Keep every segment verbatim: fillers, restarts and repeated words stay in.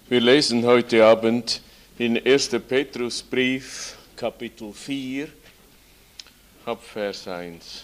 Wir lesen heute Abend in erster Petrusbrief, Kapitel vier, ab Vers eins.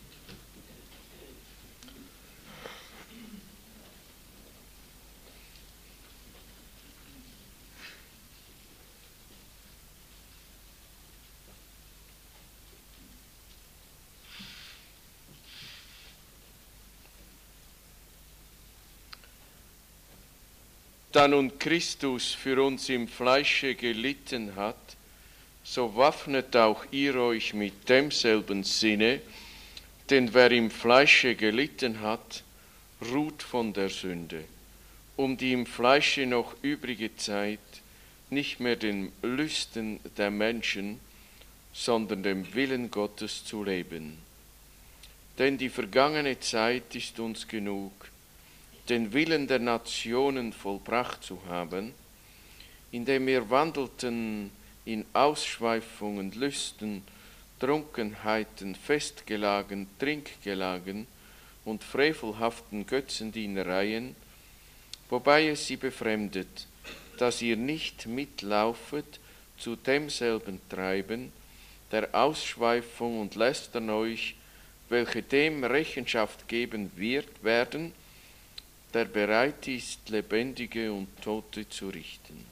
Da nun Christus für uns im Fleische gelitten hat, so waffnet auch ihr euch mit demselben Sinne, denn wer im Fleische gelitten hat, ruht von der Sünde, um die im Fleische noch übrige Zeit nicht mehr den Lüsten der Menschen, sondern dem Willen Gottes zu leben. Denn die vergangene Zeit ist uns genug, den Willen der Nationen vollbracht zu haben, indem wir wandelten in Ausschweifungen, Lüsten, Trunkenheiten, Festgelagen, Trinkgelagen und frevelhaften Götzendienereien, wobei es sie befremdet, dass ihr nicht mitlaufet zu demselben Treiben, der Ausschweifung und Lästern euch, welche dem Rechenschaft geben wird, werden, der bereit ist, Lebendige und Tote zu richten.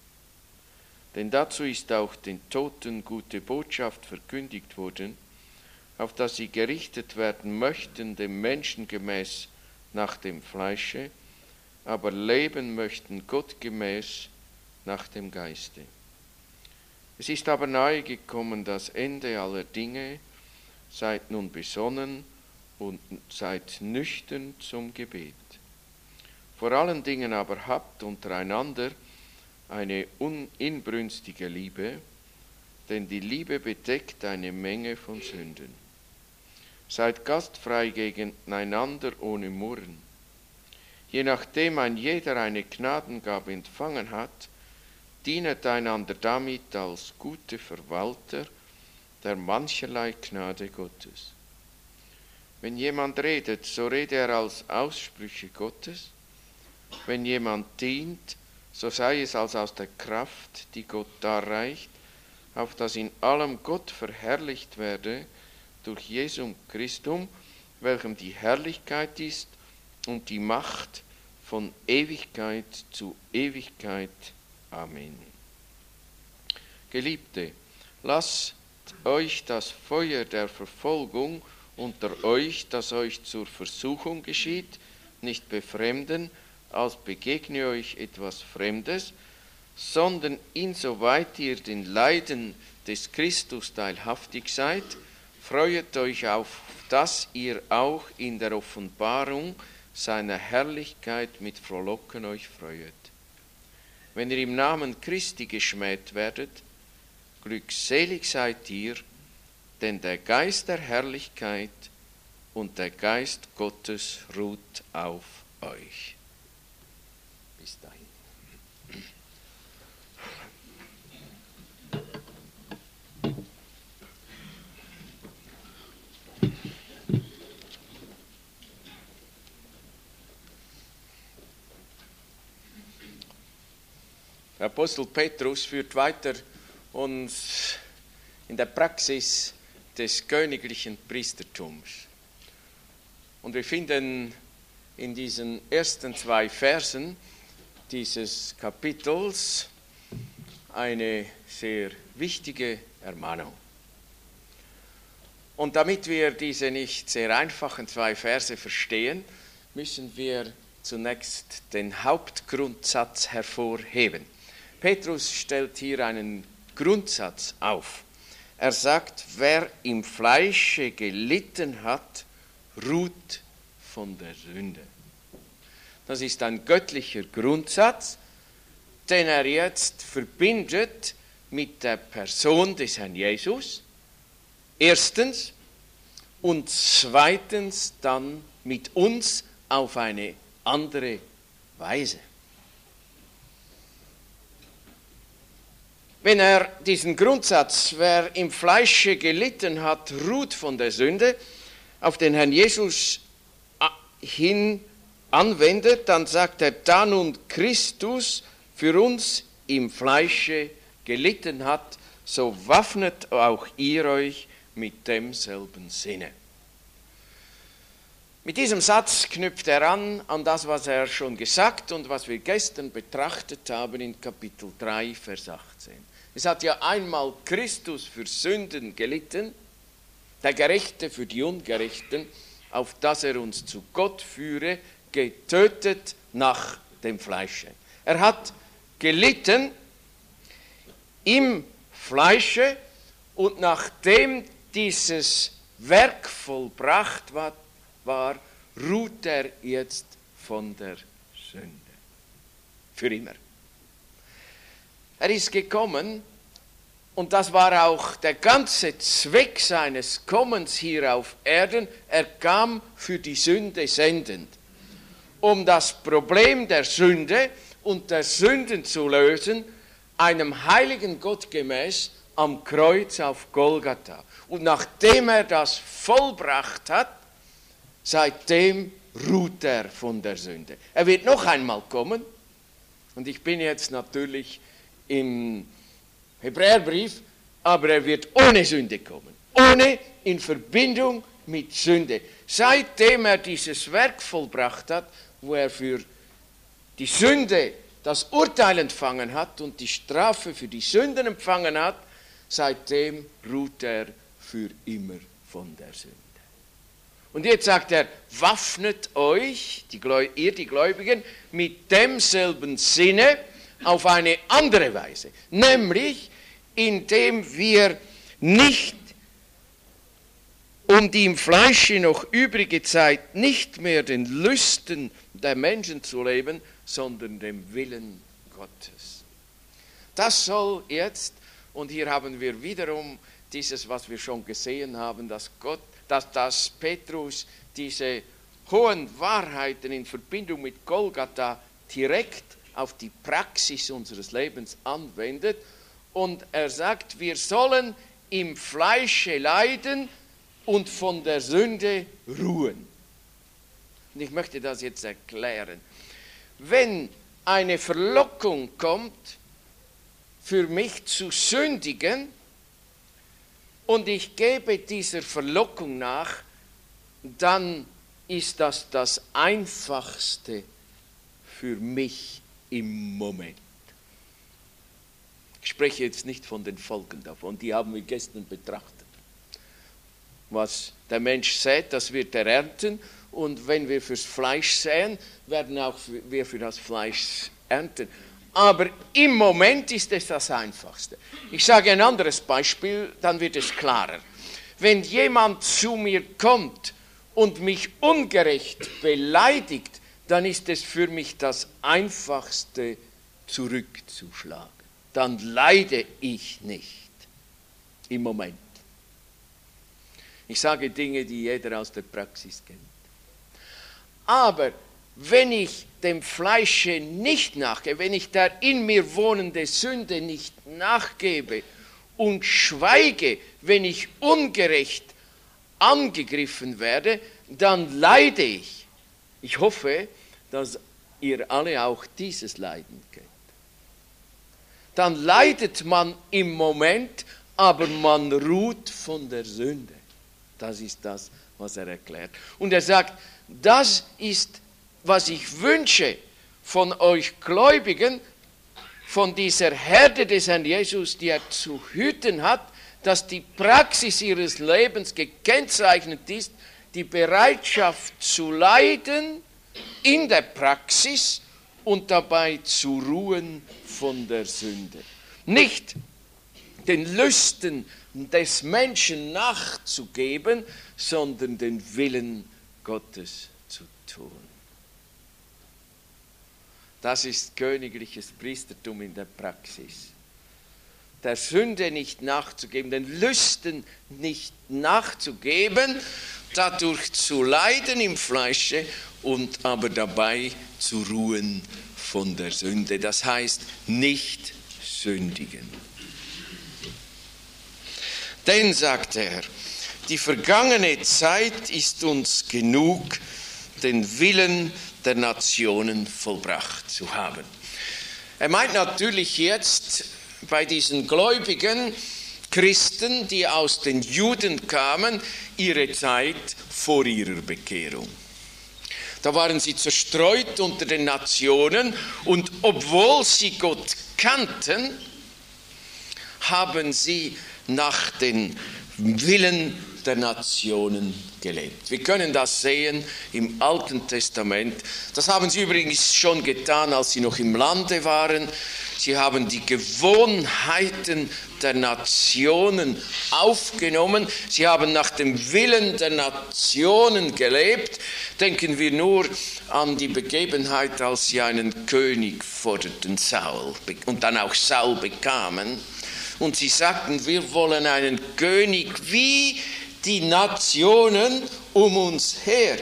Denn dazu ist auch den Toten gute Botschaft verkündigt worden, auf dass sie gerichtet werden möchten, dem Menschen gemäß nach dem Fleische, aber leben möchten Gott gemäß nach dem Geiste. Es ist aber nahe gekommen das Ende aller Dinge, seid nun besonnen und seid nüchtern zum Gebet. Vor allen Dingen aber habt untereinander eine uninbrünstige Liebe, denn die Liebe bedeckt eine Menge von Sünden. Seid gastfrei gegeneinander ohne Murren. Je nachdem ein jeder eine Gnadengabe empfangen hat, dienet einander damit als gute Verwalter der mancherlei Gnade Gottes. Wenn jemand redet, so rede er als Aussprüche Gottes. Wenn jemand dient, so sei es als aus der Kraft, die Gott darreicht, auf dass in allem Gott verherrlicht werde durch Jesum Christum, welchem die Herrlichkeit ist und die Macht von Ewigkeit zu Ewigkeit. Amen. Geliebte, lasst euch das Feuer der Verfolgung unter euch, das euch zur Versuchung geschieht, nicht befremden, als begegne euch etwas Fremdes, sondern insoweit ihr den Leiden des Christus teilhaftig seid, freuet euch auf, dass ihr auch in der Offenbarung seiner Herrlichkeit mit Frohlocken euch freuet. Wenn ihr im Namen Christi geschmäht werdet, glückselig seid ihr, denn der Geist der Herrlichkeit und der Geist Gottes ruht auf euch. Bis dahin. Der Apostel Petrus führt weiter uns in der Praxis des königlichen Priestertums. Und wir finden in diesen ersten zwei Versen dieses Kapitels eine sehr wichtige Ermahnung. Und damit wir diese nicht sehr einfachen zwei Verse verstehen, müssen wir zunächst den Hauptgrundsatz hervorheben. Petrus stellt hier einen Grundsatz auf. Er sagt, wer im Fleische gelitten hat, ruht von der Sünde. Das ist ein göttlicher Grundsatz, den er jetzt verbindet mit der Person des Herrn Jesus, erstens, und zweitens dann mit uns auf eine andere Weise. Wenn er diesen Grundsatz, wer im Fleische gelitten hat, ruht von der Sünde, auf den Herrn Jesus hin anwendet, dann sagt er, da nun Christus für uns im Fleische gelitten hat, so waffnet auch ihr euch mit demselben Sinne. Mit diesem Satz knüpft er an an das, was er schon gesagt und was wir gestern betrachtet haben in Kapitel drei, Vers achtzehn. Es hat ja einmal Christus für Sünden gelitten, der Gerechte für die Ungerechten, auf dass er uns zu Gott führe, getötet nach dem Fleische. Er hat gelitten im Fleische und nachdem dieses Werk vollbracht war, war, ruht er jetzt von der Sünde. Für immer. Er ist gekommen, und das war auch der ganze Zweck seines Kommens hier auf Erden. Er kam für die Sünde sendend, um das Problem der Sünde und der Sünden zu lösen, einem heiligen Gott gemäß am Kreuz auf Golgatha. Und nachdem er das vollbracht hat, seitdem ruht er von der Sünde. Er wird noch einmal kommen, und ich bin jetzt natürlich im Hebräerbrief, aber er wird ohne Sünde kommen, ohne in Verbindung mit Sünde. Seitdem er dieses Werk vollbracht hat, wo er für die Sünde das Urteil empfangen hat und die Strafe für die Sünden empfangen hat, seitdem ruht er für immer von der Sünde. Und jetzt sagt er, waffnet euch, die Gläu- ihr die Gläubigen, mit demselben Sinne auf eine andere Weise. Nämlich, indem wir nicht um die im Fleische noch übrige Zeit nicht mehr den Lüsten der Menschen zu leben, sondern dem Willen Gottes. Das soll jetzt, und hier haben wir wiederum dieses, was wir schon gesehen haben, dass Gott Dass, dass Petrus diese hohen Wahrheiten in Verbindung mit Golgatha direkt auf die Praxis unseres Lebens anwendet. Und er sagt, wir sollen im Fleische leiden und von der Sünde ruhen. Und ich möchte das jetzt erklären. Wenn eine Verlockung kommt, für mich zu sündigen, und ich gebe dieser Verlockung nach, dann ist das das Einfachste für mich im Moment. Ich spreche jetzt nicht von den Folgen davon, die haben wir gestern betrachtet. Was der Mensch sät, das wird er ernten, und wenn wir fürs Fleisch säen, werden auch wir für das Fleisch ernten. Aber im Moment ist es das Einfachste. Ich sage ein anderes Beispiel, dann wird es klarer. Wenn jemand zu mir kommt und mich ungerecht beleidigt, dann ist es für mich das Einfachste, zurückzuschlagen. Dann leide ich nicht im Moment. Ich sage Dinge, die jeder aus der Praxis kennt. Aber wenn ich dem Fleische nicht nachgebe, wenn ich der in mir wohnende Sünde nicht nachgebe und schweige, wenn ich ungerecht angegriffen werde, dann leide ich. Ich hoffe, dass ihr alle auch dieses Leiden kennt. Dann leidet man im Moment, aber man ruht von der Sünde. Das ist das, was er erklärt. Und er sagt, das ist, was ich wünsche von euch Gläubigen, von dieser Herde des Herrn Jesus, die er zu hüten hat, dass die Praxis ihres Lebens gekennzeichnet ist, die Bereitschaft zu leiden in der Praxis und dabei zu ruhen von der Sünde. Nicht den Lüsten des Menschen nachzugeben, sondern den Willen Gottes zu tun. Das ist königliches Priestertum in der Praxis. Der Sünde nicht nachzugeben, den Lüsten nicht nachzugeben, dadurch zu leiden im Fleische und aber dabei zu ruhen von der Sünde. Das heißt, nicht sündigen. Denn, sagt er, die vergangene Zeit ist uns genug, den Willen der Nationen vollbracht zu haben. Er meint natürlich jetzt bei diesen gläubigen Christen, die aus den Juden kamen, ihre Zeit vor ihrer Bekehrung. Da waren sie zerstreut unter den Nationen und obwohl sie Gott kannten, haben sie nach dem Willen der Nationen gelebt. Wir können das sehen im Alten Testament. Das haben sie übrigens schon getan, als sie noch im Lande waren. Sie haben die Gewohnheiten der Nationen aufgenommen. Sie haben nach dem Willen der Nationen gelebt. Denken wir nur an die Begebenheit, als sie einen König forderten, Saul, und dann auch Saul bekamen. Und sie sagten, wir wollen einen König wie die Nationen um uns her.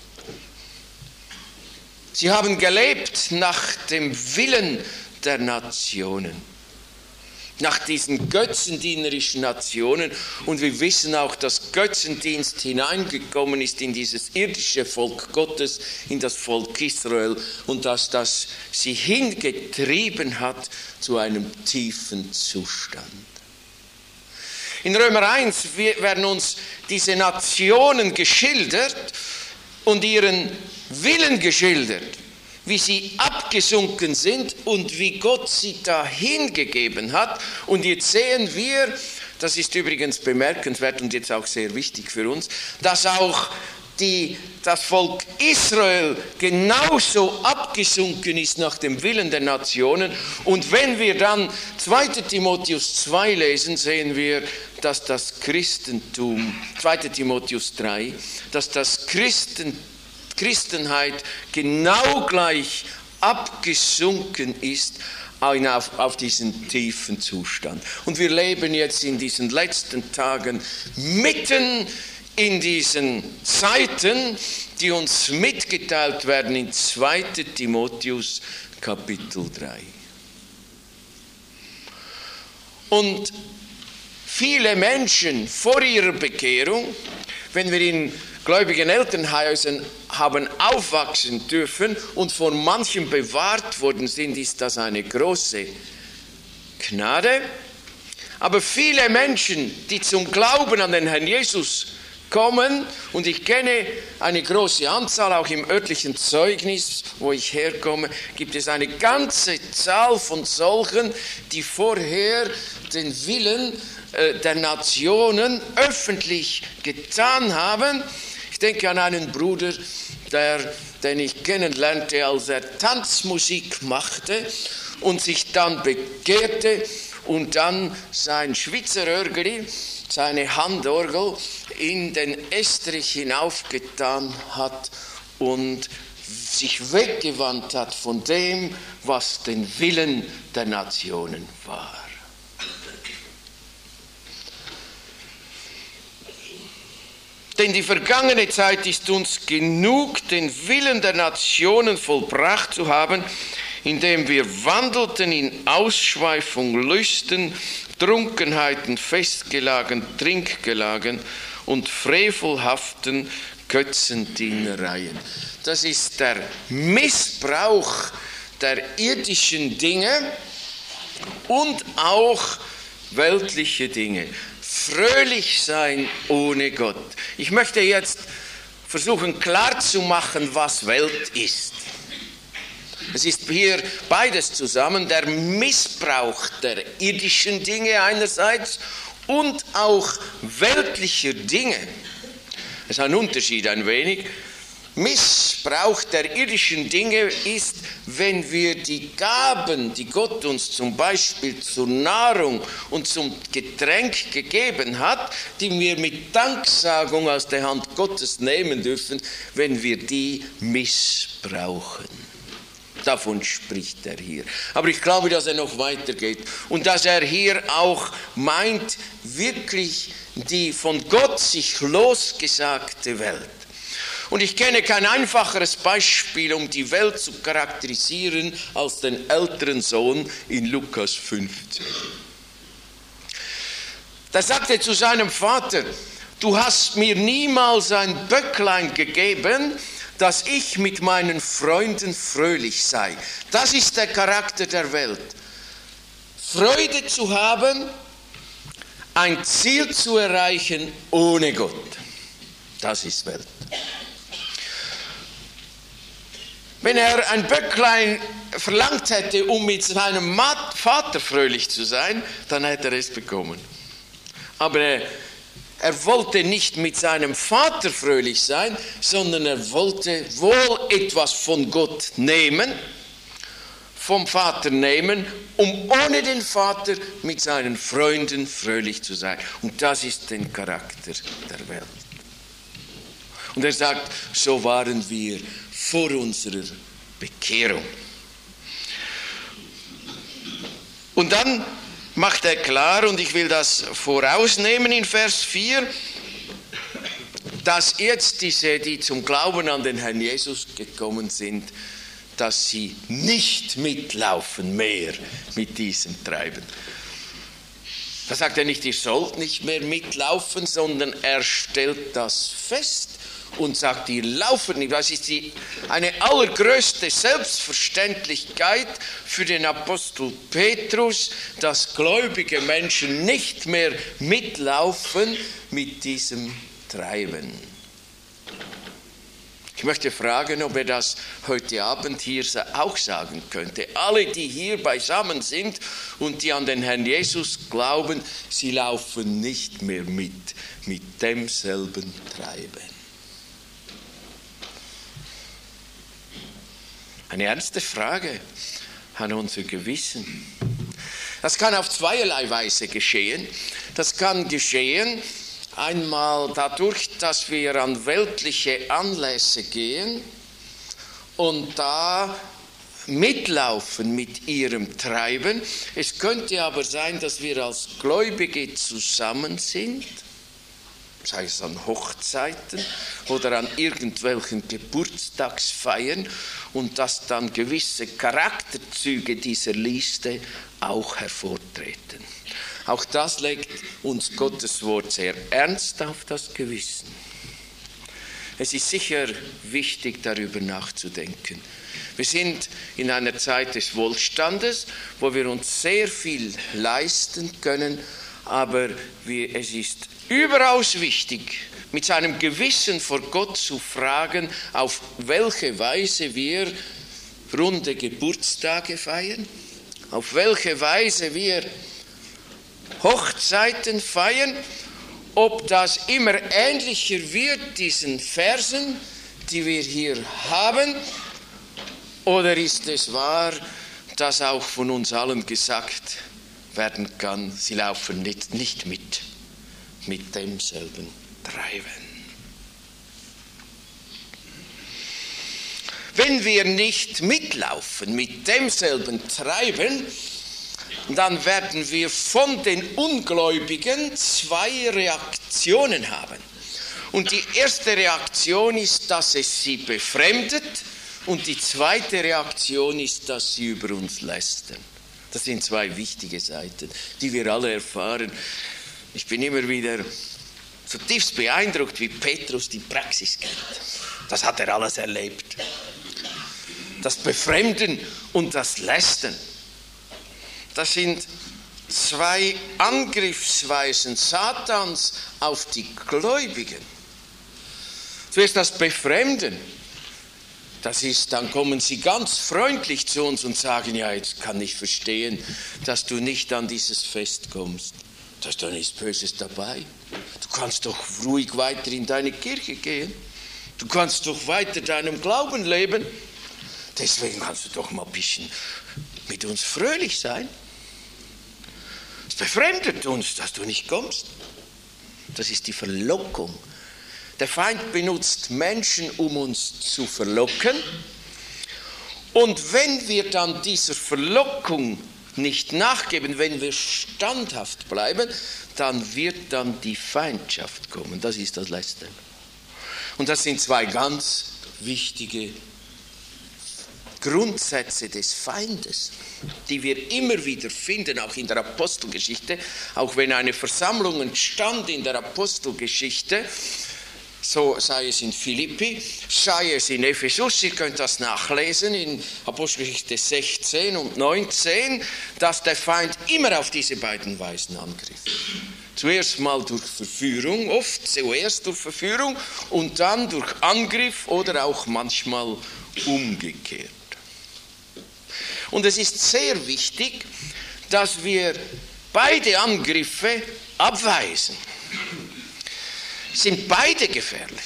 Sie haben gelebt nach dem Willen der Nationen, nach diesen götzendienerischen Nationen. Und wir wissen auch, dass Götzendienst hineingekommen ist in dieses irdische Volk Gottes, in das Volk Israel, und dass das sie hingetrieben hat zu einem tiefen Zustand. In Römer eins werden uns diese Nationen geschildert und ihren Willen geschildert, wie sie abgesunken sind und wie Gott sie dahin gegeben hat. Und jetzt sehen wir, das ist übrigens bemerkenswert und jetzt auch sehr wichtig für uns, dass auch die, das Volk Israel genauso abgesunken ist nach dem Willen der Nationen. Und wenn wir dann zweiter Timotheus zwei lesen, sehen wir, dass das Christentum, zweiter Timotheus drei, dass das Christen, Christenheit genau gleich abgesunken ist auf, auf diesen tiefen Zustand. Und wir leben jetzt in diesen letzten Tagen mitten in diesen Zeiten, die uns mitgeteilt werden in zweiter Timotheus Kapitel drei. Und viele Menschen vor ihrer Bekehrung, wenn wir in gläubigen Elternhäusern haben aufwachsen dürfen und von manchem bewahrt worden sind, ist das eine große Gnade. Aber viele Menschen, die zum Glauben an den Herrn Jesus kommen, und ich kenne eine große Anzahl, auch im örtlichen Zeugnis, wo ich herkomme, gibt es eine ganze Zahl von solchen, die vorher den Willen äh, der Nationen öffentlich getan haben. Ich denke an einen Bruder, der, den ich kennenlernte, als er Tanzmusik machte und sich dann bekehrte und dann sein Schweizerörgeli, seine Handorgel, in den Estrich hinaufgetan hat und sich weggewandt hat von dem, was den Willen der Nationen war. Denn die vergangene Zeit ist uns genug, den Willen der Nationen vollbracht zu haben, indem wir wandelten in Ausschweifung, Lüsten, Trunkenheiten, Festgelagen, Trinkgelagen und frevelhaften Götzendienereien. Das ist der Missbrauch der irdischen Dinge und auch weltliche Dinge. Fröhlich sein ohne Gott. Ich möchte jetzt versuchen klarzumachen, was Welt ist. Es ist hier beides zusammen, der Missbrauch der irdischen Dinge einerseits und auch weltlicher Dinge. Es ist ein Unterschied ein wenig. Missbrauch der irdischen Dinge ist, wenn wir die Gaben, die Gott uns zum Beispiel zur Nahrung und zum Getränk gegeben hat, die wir mit Danksagung aus der Hand Gottes nehmen dürfen, wenn wir die missbrauchen. Davon spricht er hier. Aber ich glaube, dass er noch weitergeht und dass er hier auch meint, wirklich die von Gott sich losgesagte Welt. Und ich kenne kein einfacheres Beispiel, um die Welt zu charakterisieren, als den älteren Sohn in Lukas fünfzehn. Da sagt er zu seinem Vater: Du hast mir niemals ein Böcklein gegeben, dass ich mit meinen Freunden fröhlich sei. Das ist der Charakter der Welt. Freude zu haben, ein Ziel zu erreichen ohne Gott. Das ist Welt. Wenn er ein Böcklein verlangt hätte, um mit seinem Vater fröhlich zu sein, dann hätte er es bekommen. Aber er, er wollte nicht mit seinem Vater fröhlich sein, sondern er wollte wohl etwas von Gott nehmen, vom Vater nehmen, um ohne den Vater mit seinen Freunden fröhlich zu sein. Und das ist der Charakter der Welt. Und er sagt, so waren wir vor unserer Bekehrung. Und dann macht er klar, und ich will das vorausnehmen in Vers vier, dass jetzt diese, die zum Glauben an den Herrn Jesus gekommen sind, dass sie nicht mitlaufen mehr mit diesem Treiben. Da sagt er nicht, ihr sollt nicht mehr mitlaufen, sondern er stellt das fest und sagt, ihr lauft nicht. Das ist die, eine allergrößte Selbstverständlichkeit für den Apostel Petrus, dass gläubige Menschen nicht mehr mitlaufen mit diesem Treiben. Ich möchte fragen, ob er das heute Abend hier auch sagen könnte. Alle, die hier beisammen sind und die an den Herrn Jesus glauben, sie laufen nicht mehr mit, mit demselben Treiben. Eine ernste Frage an unser Gewissen. Das kann auf zweierlei Weise geschehen. Das kann geschehen, einmal dadurch, dass wir an weltliche Anlässe gehen und da mitlaufen mit ihrem Treiben. Es könnte aber sein, dass wir als Gläubige zusammen sind, sei es an Hochzeiten oder an irgendwelchen Geburtstagsfeiern, und dass dann gewisse Charakterzüge dieser Liste auch hervortreten. Auch das legt uns Gottes Wort sehr ernst auf das Gewissen. Es ist sicher wichtig, darüber nachzudenken. Wir sind in einer Zeit des Wohlstandes, wo wir uns sehr viel leisten können, aber wir, es ist überaus wichtig, mit seinem Gewissen vor Gott zu fragen, auf welche Weise wir runde Geburtstage feiern, auf welche Weise wir Hochzeiten feiern, ob das immer ähnlicher wird, diesen Versen, die wir hier haben, oder ist es wahr, dass auch von uns allen gesagt werden kann, sie laufen nicht, nicht mit, mit demselben Treiben. Wenn wir nicht mitlaufen mit demselben Treiben, dann werden wir von den Ungläubigen zwei Reaktionen haben. Und die erste Reaktion ist, dass es sie befremdet, und die zweite Reaktion ist, dass sie über uns lästern. Das sind zwei wichtige Seiten, die wir alle erfahren. Ich bin immer wieder zutiefst beeindruckt, wie Petrus die Praxis kennt. Das hat er alles erlebt. Das Befremden und das Lästern. Das sind zwei Angriffsweisen Satans auf die Gläubigen. Zuerst das Befremden. Das ist, dann kommen sie ganz freundlich zu uns und sagen, ja, jetzt kann ich verstehen, dass du nicht an dieses Fest kommst. Da ist doch nichts Böses dabei. Du kannst doch ruhig weiter in deine Kirche gehen. Du kannst doch weiter deinem Glauben leben. Deswegen kannst du doch mal ein bisschen mit uns fröhlich sein. Es befremdet uns, dass du nicht kommst. Das ist die Verlockung. Der Feind benutzt Menschen, um uns zu verlocken. Und wenn wir dann dieser Verlockung nicht nachgeben, wenn wir standhaft bleiben, dann wird dann die Feindschaft kommen. Das ist das Letzte. Und das sind zwei ganz wichtige Grundsätze des Feindes, die wir immer wieder finden, auch in der Apostelgeschichte. Auch wenn eine Versammlung entstand in der Apostelgeschichte, so sei es in Philippi, sei es in Ephesus, ihr könnt das nachlesen in Apostelgeschichte sechzehn und neunzehn, dass der Feind immer auf diese beiden Weisen angriff. Zuerst mal durch Verführung, oft zuerst durch Verführung und dann durch Angriff oder auch manchmal umgekehrt. Und es ist sehr wichtig, dass wir beide Angriffe abweisen. Sind beide gefährlich.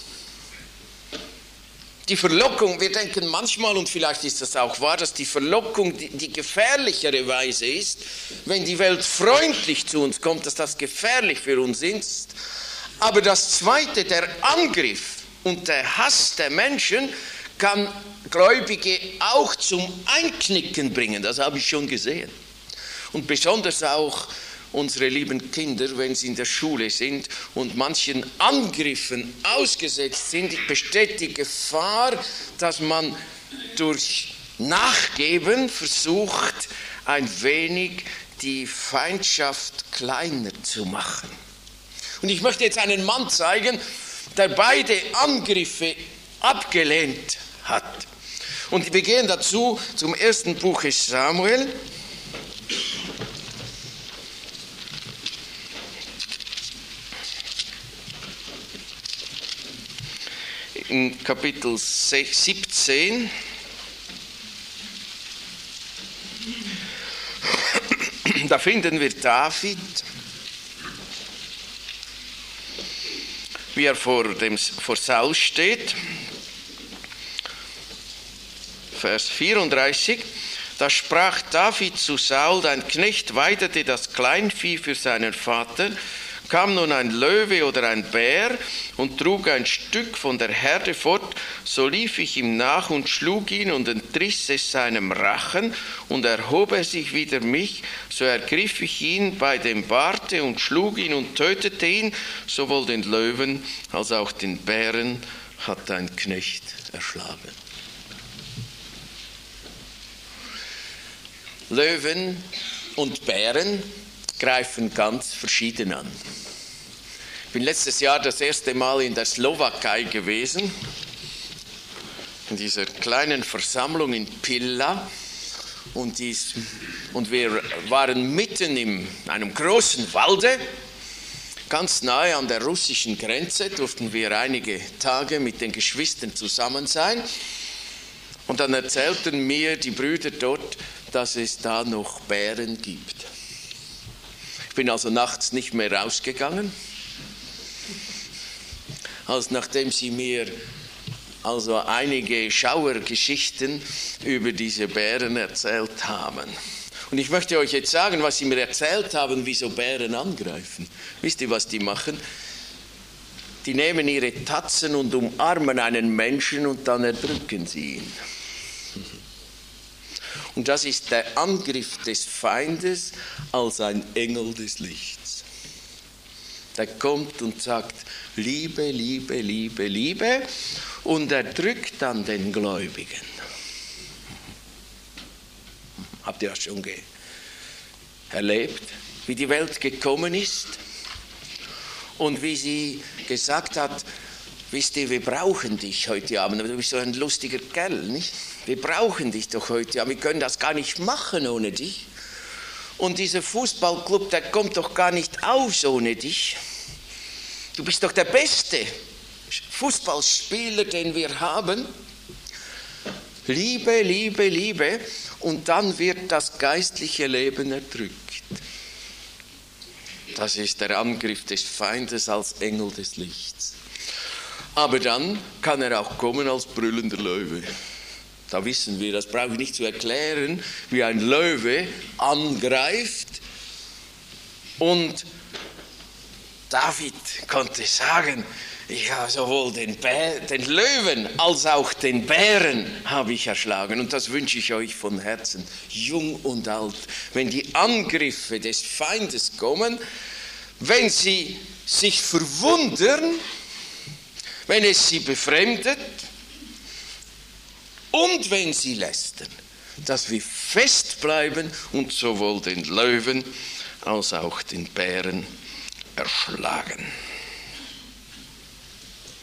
Die Verlockung, wir denken manchmal, und vielleicht ist das auch wahr, dass die Verlockung die, die gefährlichere Weise ist, wenn die Welt freundlich zu uns kommt, dass das gefährlich für uns ist. Aber das Zweite, der Angriff und der Hass der Menschen, kann Gläubige auch zum Einknicken bringen. Das habe ich schon gesehen. Und besonders auch unsere lieben Kinder, wenn sie in der Schule sind und manchen Angriffen ausgesetzt sind, besteht die Gefahr, dass man durch Nachgeben versucht, ein wenig die Feindschaft kleiner zu machen. Und ich möchte jetzt einen Mann zeigen, der beide Angriffe abgelehnt hat. Und wir gehen dazu zum ersten Buch Samuel. In Kapitel siebzehn, da finden wir David, wie er vor, dem, vor Saul steht. Vers vierunddreißig, da sprach David zu Saul, dein Knecht weidete das Kleinvieh für seinen Vater, kam nun ein Löwe oder ein Bär und trug ein Stück von der Herde fort, so lief ich ihm nach und schlug ihn und entriss es seinem Rachen, und erhob er sich wider mich, so ergriff ich ihn bei dem Barte und schlug ihn und tötete ihn, sowohl den Löwen als auch den Bären hat dein Knecht erschlagen. Löwen und Bären greifen ganz verschieden an. Ich bin letztes Jahr das erste Mal in der Slowakei gewesen, in dieser kleinen Versammlung in Pilla, und, dies, und wir waren mitten in einem großen Walde, ganz nahe an der russischen Grenze, durften wir einige Tage mit den Geschwistern zusammen sein, und dann erzählten mir die Brüder dort, dass es da noch Bären gibt. Ich bin also nachts nicht mehr rausgegangen, als nachdem sie mir also einige Schauergeschichten über diese Bären erzählt haben. Und ich möchte euch jetzt sagen, was sie mir erzählt haben, wieso Bären angreifen. Wisst ihr, was die machen? Die nehmen ihre Tatzen und umarmen einen Menschen und dann erdrücken sie ihn. Und das ist der Angriff des Feindes als ein Engel des Lichts. Der kommt und sagt, Liebe, Liebe, Liebe, Liebe, und er drückt dann den Gläubigen. Habt ihr das schon ge- erlebt, wie die Welt gekommen ist und wie sie gesagt hat, wisst ihr, wir brauchen dich heute Abend, aber du bist so ein lustiger Kerl, nicht? Wir brauchen dich doch heute Abend, wir können das gar nicht machen ohne dich. Und dieser Fußballclub, der kommt doch gar nicht aus ohne dich. Du bist doch der beste Fußballspieler, den wir haben. Liebe, Liebe, Liebe. Und dann wird das geistliche Leben erdrückt. Das ist der Angriff des Feindes als Engel des Lichts. Aber dann kann er auch kommen als brüllender Löwe. Da wissen wir, das brauche ich nicht zu erklären, wie ein Löwe angreift. Und David konnte sagen, ich habe sowohl den, Bär, den Löwen als auch den Bären habe ich erschlagen. Und das wünsche ich euch von Herzen, jung und alt. Wenn die Angriffe des Feindes kommen, wenn sie sich verwundern, wenn es sie befremdet und wenn sie lästern, dass wir festbleiben und sowohl den Löwen als auch den Bären erschlagen.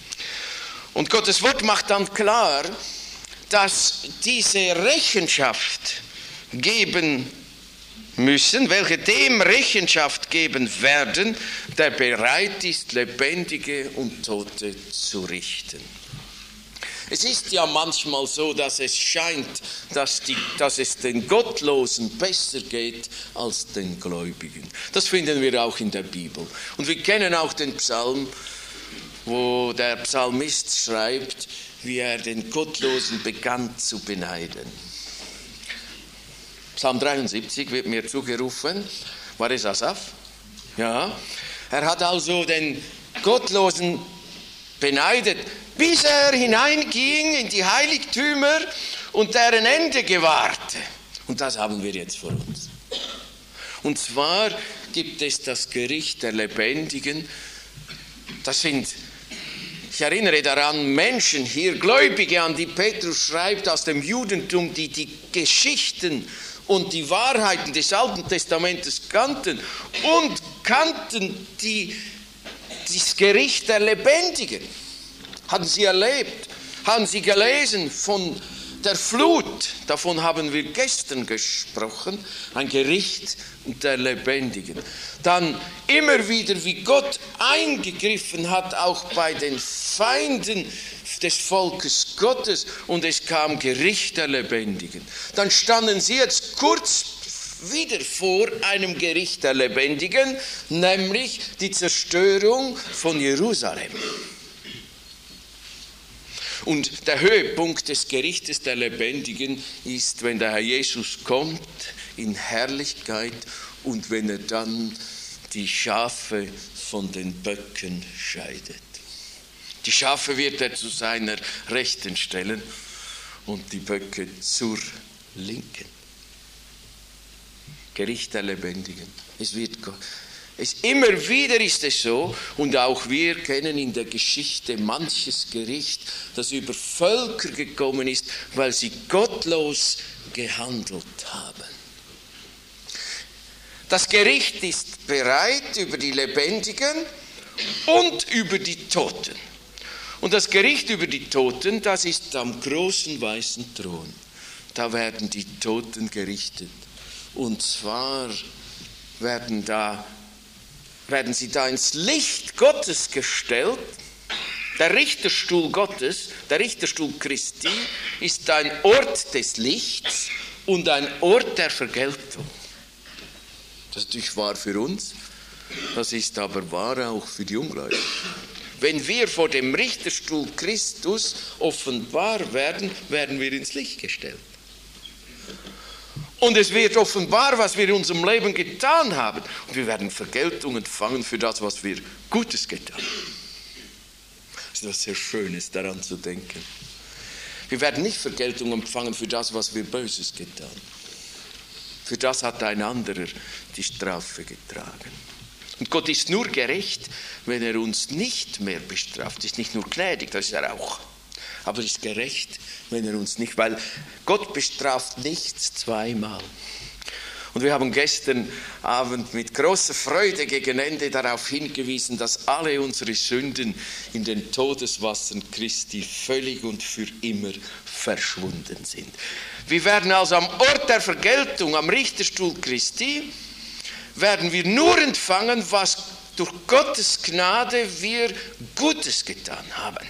Und Gottes Wort macht dann klar, dass diese Rechenschaft geben müssen, welche dem Rechenschaft geben werden, der bereit ist, Lebendige und Tote zu richten. Es ist ja manchmal so, dass es scheint, dass, die, dass es den Gottlosen besser geht als den Gläubigen. Das finden wir auch in der Bibel. Und wir kennen auch den Psalm, wo der Psalmist schreibt, wie er den Gottlosen begann zu beneiden. Psalm dreiundsiebzig wird mir zugerufen. War es Asaf? Ja. Er hat also den Gottlosen beneidet, bis er hineinging in die Heiligtümer und deren Ende gewahrte. Und das haben wir jetzt vor uns. Und zwar gibt es das Gericht der Lebendigen. Das sind, ich erinnere daran, Menschen hier, Gläubige, an die Petrus schreibt aus dem Judentum, die die Geschichten und die Wahrheiten des Alten Testamentes kannten und kannten die, das Gericht der Lebendigen. Hatten sie erlebt, haben sie gelesen von der Flut, davon haben wir gestern gesprochen, ein Gericht der Lebendigen. Dann immer wieder, wie Gott eingegriffen hat, auch bei den Feinden des Volkes Gottes, und es kam Gericht der Lebendigen. Dann standen sie jetzt kurz wieder vor einem Gericht der Lebendigen, nämlich die Zerstörung von Jerusalem. Und der Höhepunkt des Gerichtes der Lebendigen ist, wenn der Herr Jesus kommt in Herrlichkeit und wenn er dann die Schafe von den Böcken scheidet. Die Schafe wird er zu seiner Rechten stellen und die Böcke zur Linken. Gericht der Lebendigen. Es wird Es, immer wieder ist es so, und auch wir kennen in der Geschichte manches Gericht, das über Völker gekommen ist, weil sie gottlos gehandelt haben. Das Gericht ist bereit über die Lebendigen und über die Toten. Und das Gericht über die Toten, das ist am großen weißen Thron. Da werden die Toten gerichtet. Und zwar werden da werden sie da ins Licht Gottes gestellt. Der Richterstuhl Gottes, der Richterstuhl Christi, ist ein Ort des Lichts und ein Ort der Vergeltung. Das ist natürlich wahr für uns, das ist aber wahr auch für die Ungläubigen. Wenn wir vor dem Richterstuhl Christus offenbar werden, werden wir ins Licht gestellt. Und es wird offenbar, was wir in unserem Leben getan haben. Und wir werden Vergeltung empfangen für das, was wir Gutes getan haben. Das ist etwas sehr Schönes, daran zu denken. Wir werden nicht Vergeltung empfangen für das, was wir Böses getan haben. Für das hat ein anderer die Strafe getragen. Und Gott ist nur gerecht, wenn er uns nicht mehr bestraft. Ist nicht nur gnädig, das ist er auch. Aber er ist gerecht, wenn er uns nicht, weil Gott bestraft nichts zweimal. Und wir haben gestern Abend mit großer Freude gegen Ende darauf hingewiesen, dass alle unsere Sünden in den Todeswassern Christi völlig und für immer verschwunden sind. Wir werden also am Ort der Vergeltung, am Richterstuhl Christi, werden wir nur empfangen, was durch Gottes Gnade wir Gutes getan haben.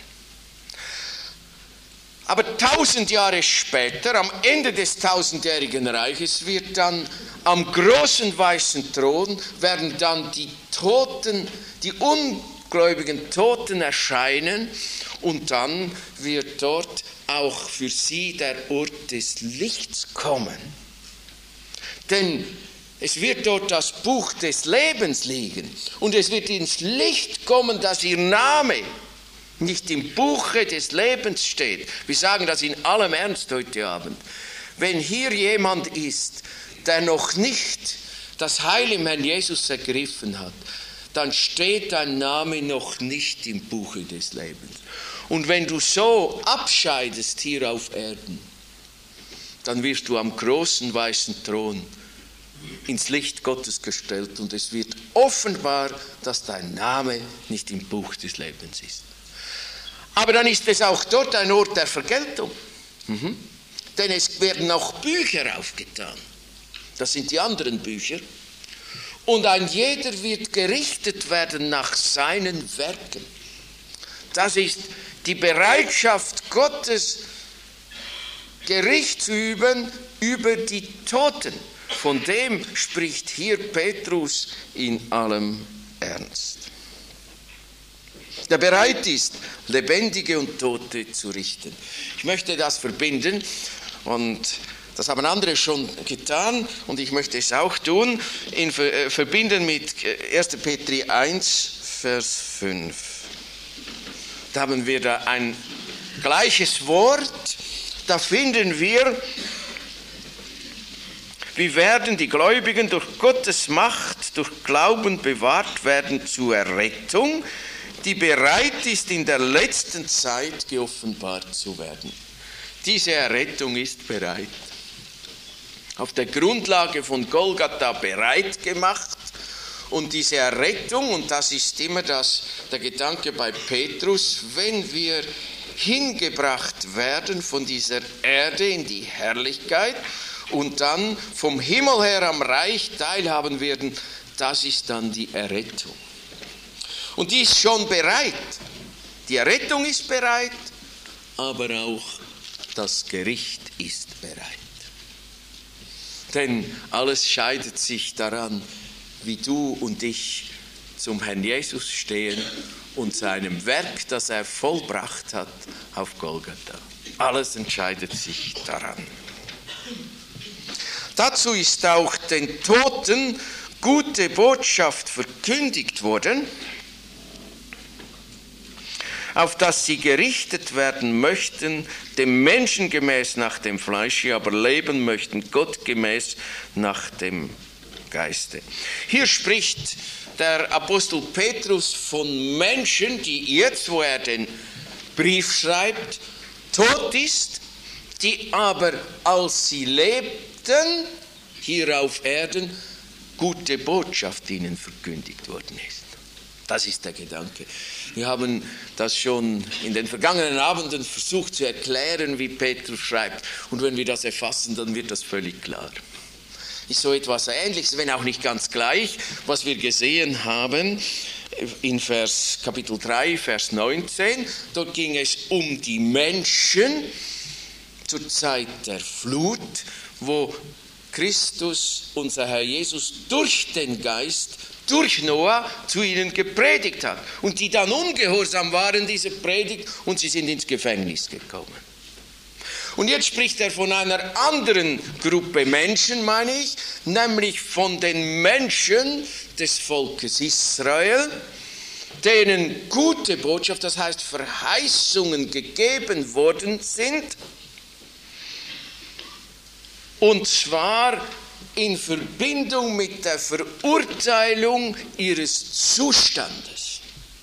Aber tausend Jahre später, am Ende des tausendjährigen Reiches, wird dann am großen weißen Thron, werden dann die Toten, die ungläubigen Toten erscheinen, und dann wird dort auch für sie der Ort des Lichts kommen. Denn es wird dort das Buch des Lebens liegen und es wird ins Licht kommen, dass ihr Name nicht im Buche des Lebens steht. Wir sagen das in allem Ernst heute Abend. Wenn hier jemand ist, der noch nicht das Heil im Herrn Jesus ergriffen hat, dann steht dein Name noch nicht im Buche des Lebens. Und wenn du so abscheidest hier auf Erden, dann wirst du am großen weißen Thron ins Licht Gottes gestellt und es wird offenbar, dass dein Name nicht im Buch des Lebens ist. Aber dann ist es auch dort ein Ort der Vergeltung. Mhm. Denn es werden auch Bücher aufgetan. Das sind die anderen Bücher. Und ein jeder wird gerichtet werden nach seinen Werken. Das ist die Bereitschaft Gottes, Gericht zu üben über die Toten. Von dem spricht hier Petrus in allem Ernst. Der bereit ist, Lebendige und Tote zu richten. Ich möchte das verbinden, und das haben andere schon getan, und ich möchte es auch tun, in äh, verbinden mit erster Petrus eins, Vers fünf. Da haben wir da ein gleiches Wort, da finden wir: Wie werden die Gläubigen durch Gottes Macht, durch Glauben bewahrt werden zur Errettung, die bereit ist, in der letzten Zeit geoffenbart zu werden. Diese Errettung ist bereit. Auf der Grundlage von Golgatha bereit gemacht. Und diese Errettung, und das ist immer das, der Gedanke bei Petrus, wenn wir hingebracht werden von dieser Erde in die Herrlichkeit und dann vom Himmel her am Reich teilhaben werden, das ist dann die Errettung. Und die ist schon bereit. Die Errettung ist bereit, aber auch das Gericht ist bereit. Denn alles scheidet sich daran, wie du und ich zum Herrn Jesus stehen und seinem Werk, das er vollbracht hat auf Golgatha. Alles entscheidet sich daran. Dazu ist auch den Toten gute Botschaft verkündigt worden, auf dass sie gerichtet werden möchten, dem Menschen gemäß nach dem Fleische, aber leben möchten Gott gemäß nach dem Geiste. Hier spricht der Apostel Petrus von Menschen, die jetzt, wo er den Brief schreibt, tot ist, die aber, als sie lebten, hier auf Erden, gute Botschaft ihnen verkündigt worden ist. Das ist der Gedanke. Wir haben das schon in den vergangenen Abenden versucht zu erklären, wie Petrus schreibt. Und wenn wir das erfassen, dann wird das völlig klar. Ist so etwas Ähnliches, wenn auch nicht ganz gleich, was wir gesehen haben in Vers, Kapitel drei, Vers neunzehn. Dort ging es um die Menschen zur Zeit der Flut, wo Christus, unser Herr Jesus, durch den Geist, durch Noah zu ihnen gepredigt hat. Und die dann ungehorsam waren, diese Predigt, und sie sind ins Gefängnis gekommen. Und jetzt spricht er von einer anderen Gruppe Menschen, meine ich, nämlich von den Menschen des Volkes Israel, denen gute Botschaft, das heißt Verheißungen gegeben worden sind, und zwar in Verbindung mit der Verurteilung ihres Zustandes,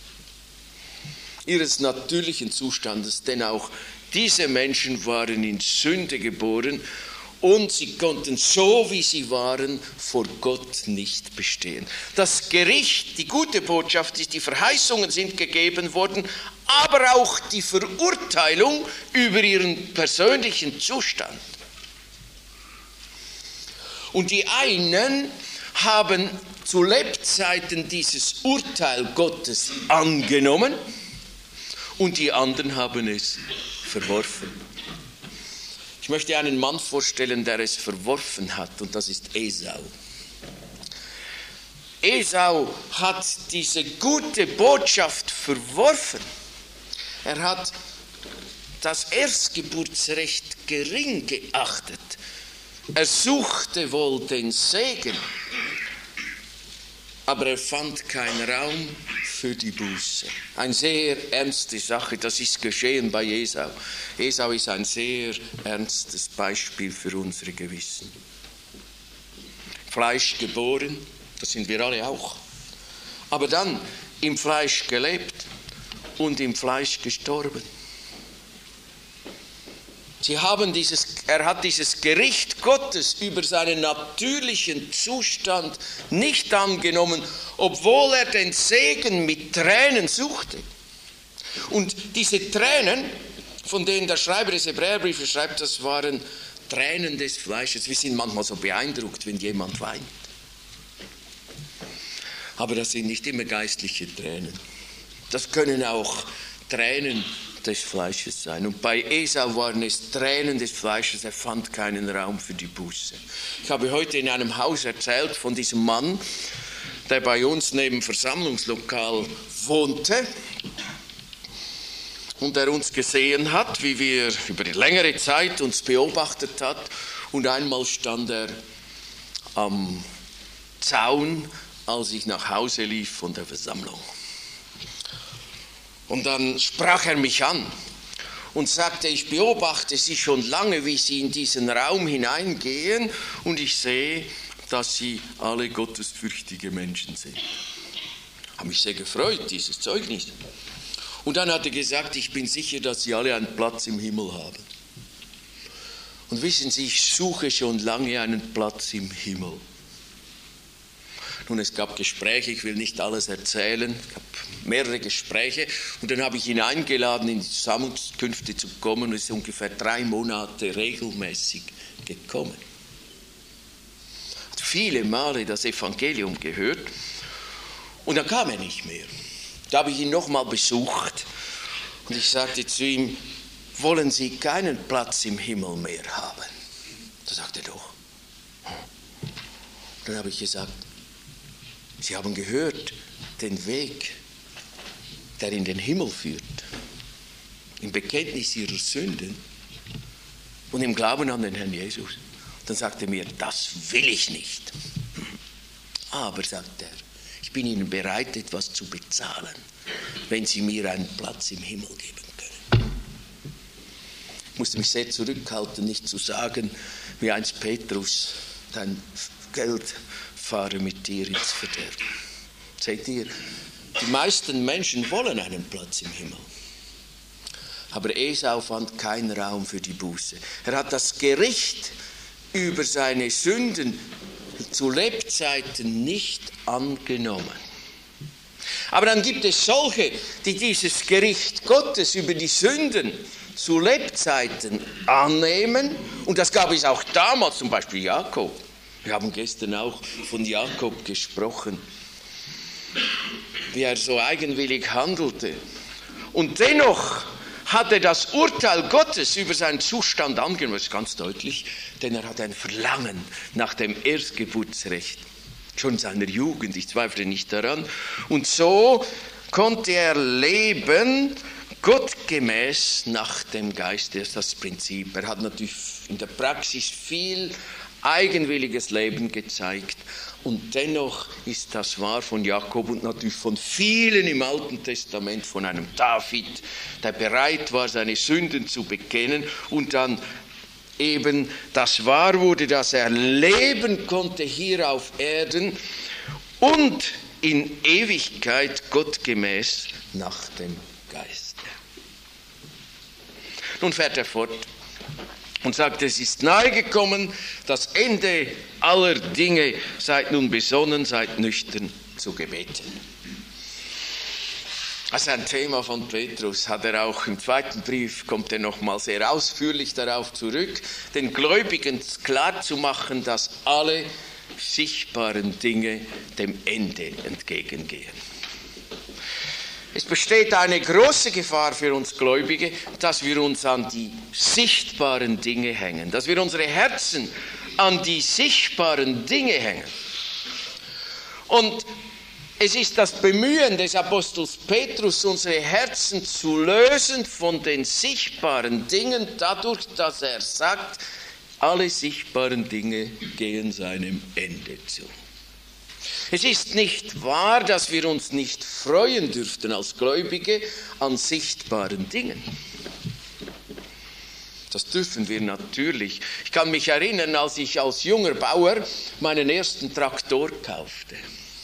ihres natürlichen Zustandes, denn auch diese Menschen waren in Sünde geboren und sie konnten so, wie sie waren, vor Gott nicht bestehen. Das Gericht, die gute Botschaft ist, die Verheißungen sind gegeben worden, aber auch die Verurteilung über ihren persönlichen Zustand. Und die einen haben zu Lebzeiten dieses Urteil Gottes angenommen und die anderen haben es verworfen. Ich möchte einen Mann vorstellen, der es verworfen hat, und das ist Esau. Esau hat diese gute Botschaft verworfen. Er hat das Erstgeburtsrecht gering geachtet. Er suchte wohl den Segen, aber er fand keinen Raum für die Buße. Eine sehr ernste Sache, das ist geschehen bei Esau. Esau ist ein sehr ernstes Beispiel für unsere Gewissen. Fleisch geboren, das sind wir alle auch. Aber dann im Fleisch gelebt und im Fleisch gestorben. Sie haben dieses, er hat dieses Gericht Gottes über seinen natürlichen Zustand nicht angenommen, obwohl er den Segen mit Tränen suchte. Und diese Tränen, von denen der Schreiber des Hebräerbriefes schreibt, das waren Tränen des Fleisches. Wir sind manchmal so beeindruckt, wenn jemand weint. Aber das sind nicht immer geistliche Tränen. Das können auch Tränen des Fleisches sein. Und bei Esau waren es Tränen des Fleisches, er fand keinen Raum für die Buße. Ich habe heute in einem Haus erzählt von diesem Mann, der bei uns neben dem Versammlungslokal wohnte und der uns gesehen hat, wie wir über die längere Zeit uns beobachtet hat. Und einmal stand er am Zaun, als ich nach Hause lief von der Versammlung. Und dann sprach er mich an und sagte, ich beobachte Sie schon lange, wie Sie in diesen Raum hineingehen und ich sehe, dass Sie alle gottesfürchtige Menschen sind. Ich habe mich sehr gefreut, dieses Zeugnis. Und dann hat er gesagt, ich bin sicher, dass Sie alle einen Platz im Himmel haben. Und wissen Sie, ich suche schon lange einen Platz im Himmel. Nun, es gab Gespräche, ich will nicht alles erzählen, es gab mehrere Gespräche und dann habe ich ihn eingeladen, in die Zusammenkünfte zu kommen und ist ungefähr drei Monate regelmäßig gekommen. Hat viele Male das Evangelium gehört und dann kam er nicht mehr. Da habe ich ihn nochmal besucht und ich sagte zu ihm, wollen Sie keinen Platz im Himmel mehr haben? Da sagte er doch. Dann habe ich gesagt, Sie haben gehört, den Weg, der in den Himmel führt, im Bekenntnis Ihrer Sünden und im Glauben an den Herrn Jesus. Dann sagte er mir, das will ich nicht. Aber, sagt er, ich bin Ihnen bereit, etwas zu bezahlen, wenn Sie mir einen Platz im Himmel geben können. Ich musste mich sehr zurückhalten, nicht zu sagen, wie einst Petrus, dein Geld fahre mit dir ins Verderben. Seht ihr, die meisten Menschen wollen einen Platz im Himmel. Aber Esau fand keinen Raum für die Buße. Er hat das Gericht über seine Sünden zu Lebzeiten nicht angenommen. Aber dann gibt es solche, die dieses Gericht Gottes über die Sünden zu Lebzeiten annehmen. Und das gab es auch damals, zum Beispiel Jakob. Wir haben gestern auch von Jakob gesprochen, wie er so eigenwillig handelte. Und dennoch hat er das Urteil Gottes über seinen Zustand angenommen. Das ist ganz deutlich, denn er hat ein Verlangen nach dem Erstgeburtsrecht. Schon in seiner Jugend, ich zweifle nicht daran. Und so konnte er leben, gottgemäß nach dem Geist. Das ist das Prinzip. Er hat natürlich in der Praxis viel eigenwilliges Leben gezeigt. Und dennoch ist das wahr von Jakob und natürlich von vielen im Alten Testament, von einem David, der bereit war, seine Sünden zu bekennen und dann eben das wahr wurde, dass er leben konnte hier auf Erden und in Ewigkeit gottgemäß nach dem Geiste. Nun fährt er fort und sagt, es ist nahe gekommen, das Ende aller Dinge, seid nun besonnen, seid nüchtern zu gebeten. Das ist ein Thema von Petrus, hat er auch im zweiten Brief, kommt er nochmal sehr ausführlich darauf zurück, den Gläubigen klarzumachen, dass alle sichtbaren Dinge dem Ende entgegengehen. Es besteht eine große Gefahr für uns Gläubige, dass wir uns an die sichtbaren Dinge hängen, dass wir unsere Herzen an die sichtbaren Dinge hängen. Und es ist das Bemühen des Apostels Petrus, unsere Herzen zu lösen von den sichtbaren Dingen, dadurch, dass er sagt, alle sichtbaren Dinge gehen seinem Ende zu. Es ist nicht wahr, dass wir uns nicht freuen dürften als Gläubige an sichtbaren Dingen. Das dürfen wir natürlich. Ich kann mich erinnern, als ich als junger Bauer meinen ersten Traktor kaufte.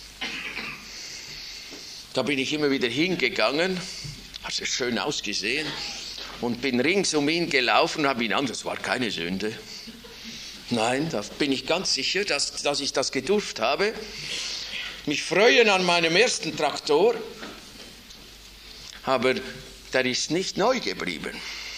Da bin ich immer wieder hingegangen, hat sehr schön ausgesehen, und bin rings um ihn gelaufen und habe ihn an, das war keine Sünde. Nein, da bin ich ganz sicher, dass, dass ich das gedurft habe. Mich freuen an meinem ersten Traktor, aber der ist nicht neu geblieben.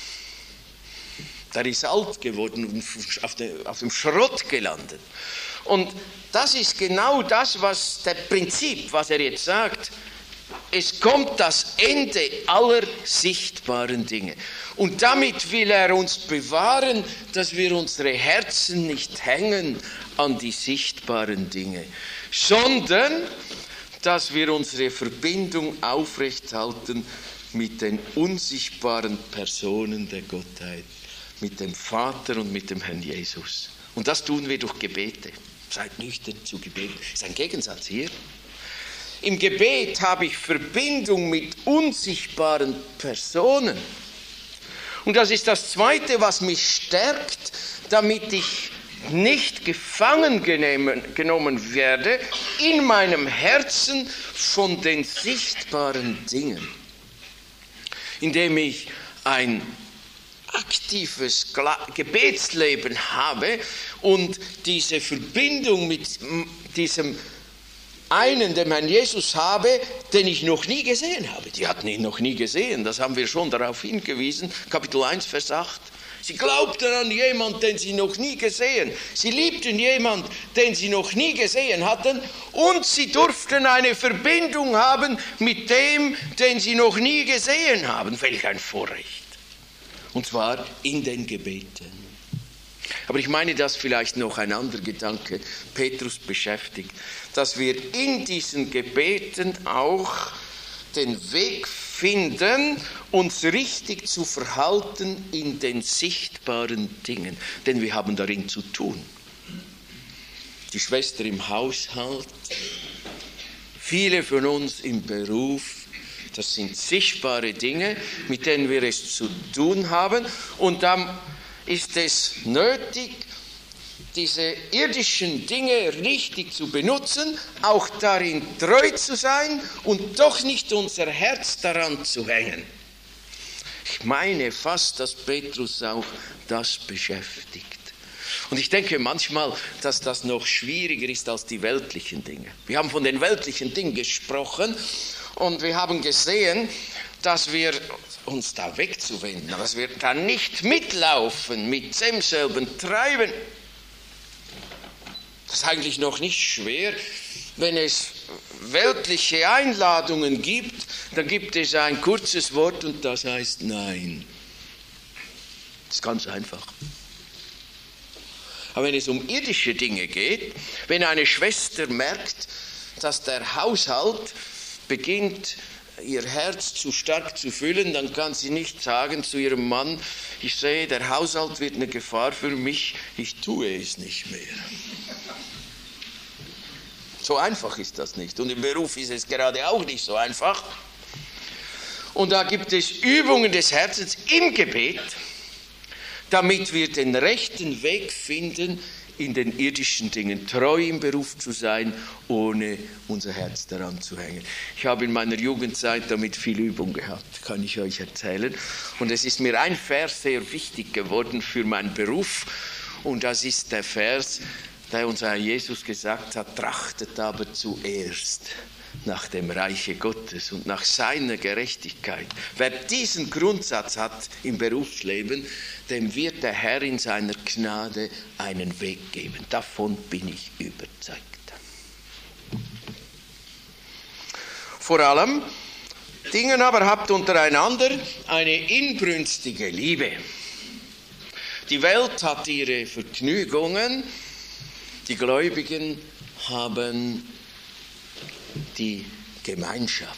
Der ist alt geworden und auf, de, auf dem Schrott gelandet. Und das ist genau das, was der Prinzip, was er jetzt sagt. Es kommt das Ende aller sichtbaren Dinge. Und damit will er uns bewahren, dass wir unsere Herzen nicht hängen an die sichtbaren Dinge, sondern dass wir unsere Verbindung aufrechthalten mit den unsichtbaren Personen der Gottheit, mit dem Vater und mit dem Herrn Jesus. Und das tun wir durch Gebete. Seid nüchtern zu Gebeten. Das ist ein Gegensatz hier. Im Gebet habe ich Verbindung mit unsichtbaren Personen. Und das ist das Zweite, was mich stärkt, damit ich nicht gefangen genommen werde in meinem Herzen von den sichtbaren Dingen. Indem ich ein aktives Gebetsleben habe und diese Verbindung mit diesem einen, dem Herrn Jesus habe, den ich noch nie gesehen habe. Die hatten ihn noch nie gesehen, das haben wir schon darauf hingewiesen, Kapitel eins, Vers acht. Sie glaubten an jemanden, den sie noch nie gesehen. Sie liebten jemanden, den sie noch nie gesehen hatten. Und sie durften eine Verbindung haben mit dem, den sie noch nie gesehen haben. Welch ein Vorrecht. Und zwar in den Gebeten. Aber ich meine, dass vielleicht noch ein anderer Gedanke Petrus beschäftigt. Dass wir in diesen Gebeten auch den Weg finden, uns richtig zu verhalten in den sichtbaren Dingen. Denn wir haben darin zu tun. Die Schwester im Haushalt, viele von uns im Beruf, das sind sichtbare Dinge, mit denen wir es zu tun haben. Und dann ist es nötig, diese irdischen Dinge richtig zu benutzen, auch darin treu zu sein und doch nicht unser Herz daran zu hängen. Ich meine fast, dass Petrus auch das beschäftigt. Und ich denke manchmal, dass das noch schwieriger ist als die weltlichen Dinge. Wir haben von den weltlichen Dingen gesprochen und wir haben gesehen, dass wir uns da wegzuwenden, dass wir da nicht mitlaufen mit demselben Treiben. Das ist eigentlich noch nicht schwer. Wenn es weltliche Einladungen gibt, dann gibt es ein kurzes Wort und das heißt Nein. Das ist ganz einfach. Aber wenn es um irdische Dinge geht, wenn eine Schwester merkt, dass der Haushalt beginnt, ihr Herz zu stark zu füllen, dann kann sie nicht sagen zu ihrem Mann, ich sehe, der Haushalt wird eine Gefahr für mich, ich tue es nicht mehr. So einfach ist das nicht. Und im Beruf ist es gerade auch nicht so einfach. Und da gibt es Übungen des Herzens im Gebet, damit wir den rechten Weg finden, in den irdischen Dingen treu im Beruf zu sein, ohne unser Herz daran zu hängen. Ich habe in meiner Jugendzeit damit viel Übung gehabt, kann ich euch erzählen. Und es ist mir ein Vers sehr wichtig geworden für meinen Beruf. Und das ist der Vers, der unser Herr Jesus gesagt hat, trachtet aber zuerst nach dem Reiche Gottes und nach seiner Gerechtigkeit. Wer diesen Grundsatz hat im Berufsleben, dem wird der Herr in seiner Gnade einen Weg geben. Davon bin ich überzeugt. Vor allem, Dingen aber habt untereinander eine inbrünstige Liebe. Die Welt hat ihre Vergnügungen, die Gläubigen haben die Gemeinschaft,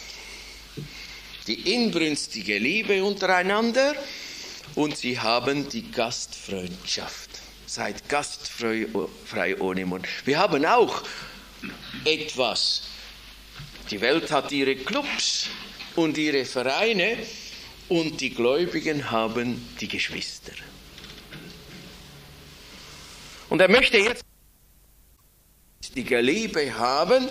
die inbrünstige Liebe untereinander und sie haben die Gastfreundschaft. Seid gastfrei ohne Mund. Wir haben auch etwas. Die Welt hat ihre Clubs und ihre Vereine und die Gläubigen haben die Geschwister. Und er möchte jetzt die Liebe haben,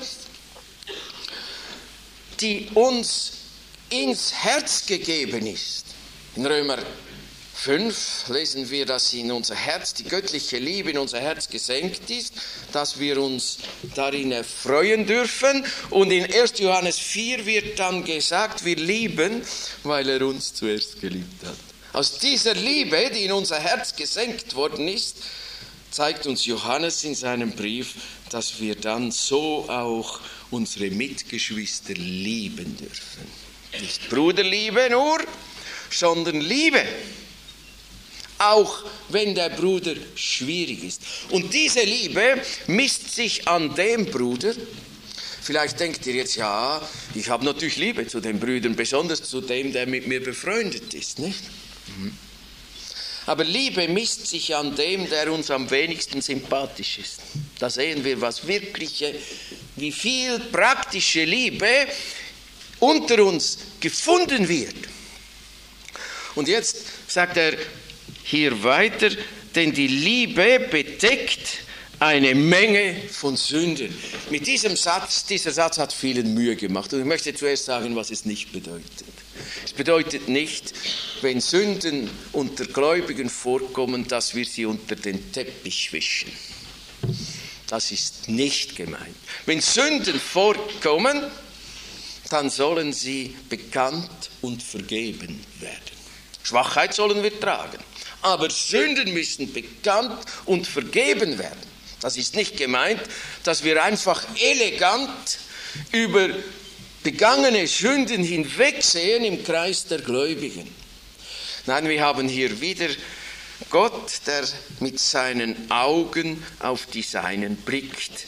die uns ins Herz gegeben ist. In Römer fünf lesen wir, dass in unser Herz die göttliche Liebe in unser Herz gesenkt ist, dass wir uns darin erfreuen dürfen. Und in erster Johannes vier wird dann gesagt, wir lieben, weil er uns zuerst geliebt hat. Aus dieser Liebe, die in unser Herz gesenkt worden ist, zeigt uns Johannes in seinem Brief, dass wir dann so auch unsere Mitgeschwister lieben dürfen. Nicht Bruderliebe nur, sondern Liebe. Auch wenn der Bruder schwierig ist. Und diese Liebe misst sich an dem Bruder. Vielleicht denkt ihr jetzt, ja, ich habe natürlich Liebe zu den Brüdern, besonders zu dem, der mit mir befreundet ist, nicht? Mhm. Aber Liebe misst sich an dem, der uns am wenigsten sympathisch ist. Da sehen wir, was wirkliche, wie viel praktische Liebe unter uns gefunden wird. Und jetzt sagt er hier weiter, denn die Liebe bedeckt eine Menge von Sünden. Mit diesem Satz, dieser Satz hat vielen Mühe gemacht. Und ich möchte zuerst sagen, was es nicht bedeutet. Es bedeutet nicht, wenn Sünden unter Gläubigen vorkommen, dass wir sie unter den Teppich wischen. Das ist nicht gemeint. Wenn Sünden vorkommen, dann sollen sie bekannt und vergeben werden. Schwachheit sollen wir tragen, aber Sünden müssen bekannt und vergeben werden. Das ist nicht gemeint, dass wir einfach elegant über begangene Sünden hinwegsehen im Kreis der Gläubigen. Nein, wir haben hier wieder Gott, der mit seinen Augen auf die Seinen blickt,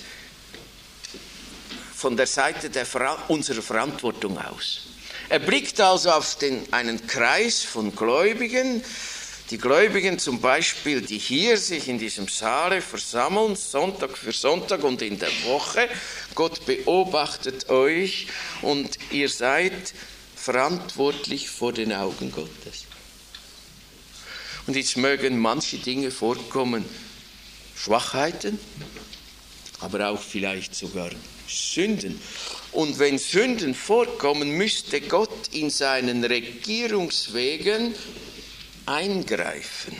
von der Seite der Ver- unserer Verantwortung aus. Er blickt also auf den, einen Kreis von Gläubigen, die Gläubigen zum Beispiel, die hier sich in diesem Saale versammeln, Sonntag für Sonntag und in der Woche. Gott beobachtet euch und ihr seid verantwortlich vor den Augen Gottes. Und jetzt mögen manche Dinge vorkommen, Schwachheiten, aber auch vielleicht sogar Sünden. Und wenn Sünden vorkommen, müsste Gott in seinen Regierungswegen eingreifen,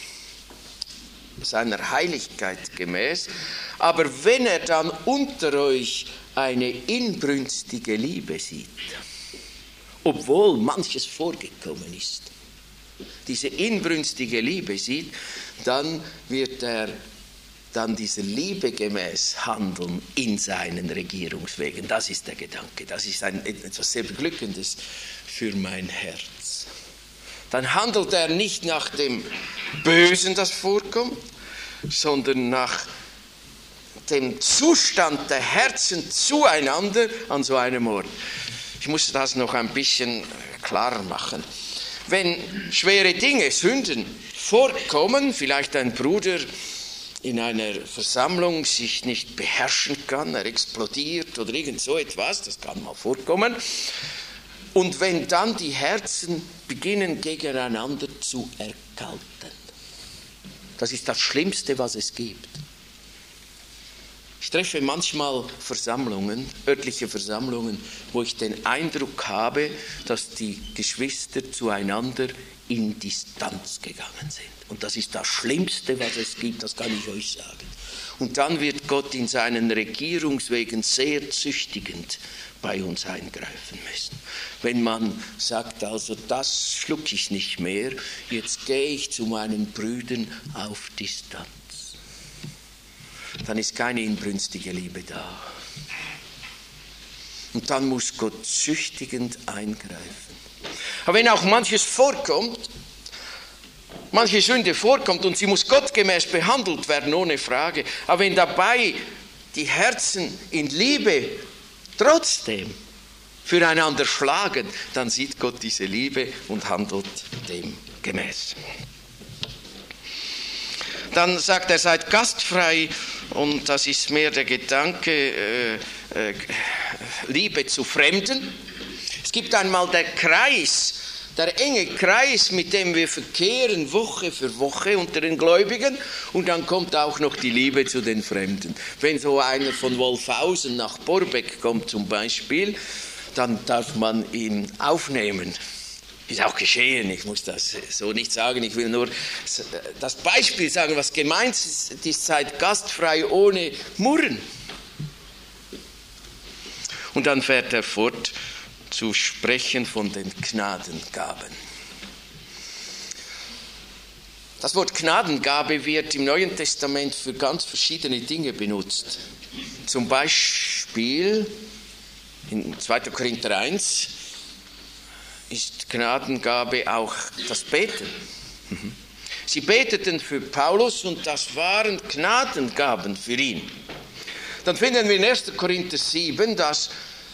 seiner Heiligkeit gemäß. Aber wenn er dann unter euch eine inbrünstige Liebe sieht, obwohl manches vorgekommen ist, diese inbrünstige Liebe sieht, dann wird er dann dieser Liebe gemäß handeln in seinen Regierungswegen. Das ist der Gedanke. Das ist ein, etwas sehr Beglückendes für mein Herz. Dann handelt er nicht nach dem Bösen, das vorkommt, sondern nach dem Zustand der Herzen zueinander an so einem Ort. Ich muss das noch ein bisschen klarer machen. Wenn schwere Dinge, Sünden vorkommen, vielleicht ein Bruder in einer Versammlung sich nicht beherrschen kann, er explodiert oder irgend so etwas, das kann mal vorkommen. Und wenn dann die Herzen beginnen gegeneinander zu erkalten, das ist das Schlimmste, was es gibt. Ich treffe manchmal Versammlungen, örtliche Versammlungen, wo ich den Eindruck habe, dass die Geschwister zueinander in Distanz gegangen sind. Und das ist das Schlimmste, was es gibt, das kann ich euch sagen. Und dann wird Gott in seinen Regierungswegen sehr züchtigend bei uns eingreifen müssen. Wenn man sagt, also das schluck ich nicht mehr, jetzt gehe ich zu meinen Brüdern auf Distanz. Dann ist keine inbrünstige Liebe da. Und dann muss Gott züchtigend eingreifen. Aber wenn auch manches vorkommt, manche Sünde vorkommt und sie muss gottgemäß behandelt werden, ohne Frage, aber wenn dabei die Herzen in Liebe trotzdem füreinander schlagen, dann sieht Gott diese Liebe und handelt dem gemäß. Dann sagt er, seid gastfrei, und das ist mehr der Gedanke, äh, äh, Liebe zu Fremden. Es gibt einmal der Kreis, der enge Kreis, mit dem wir verkehren, Woche für Woche unter den Gläubigen, und dann kommt auch noch die Liebe zu den Fremden. Wenn so einer von Wolfhausen nach Borbeck kommt zum Beispiel, dann darf man ihn aufnehmen. Ist auch geschehen, ich muss das so nicht sagen, ich will nur das Beispiel sagen, was gemeint ist, die Zeit gastfrei ohne Murren. Und dann fährt er fort zu sprechen von den Gnadengaben. Das Wort Gnadengabe wird im Neuen Testament für ganz verschiedene Dinge benutzt. Zum Beispiel in zweiter Korinther eins ist Gnadengabe auch das Beten. Sie beteten für Paulus und das waren Gnadengaben für ihn. Dann finden wir in erster Korinther sieben, dass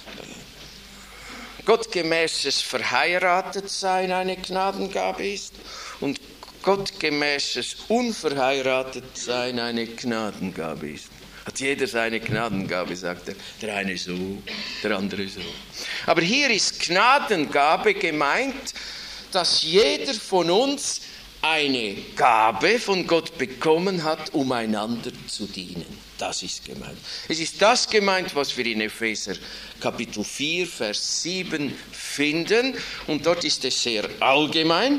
gottgemäßes Verheiratetsein eine Gnadengabe ist und gottgemäßes Unverheiratetsein eine Gnadengabe ist. Hat jeder seine Gnadengabe, sagt er. Der eine so, der andere so. Aber hier ist Gnadengabe gemeint, dass jeder von uns eine Gabe von Gott bekommen hat, um einander zu dienen. Das ist gemeint. Es ist das gemeint, was wir in Epheser Kapitel vier, Vers sieben finden. Und dort ist es sehr allgemein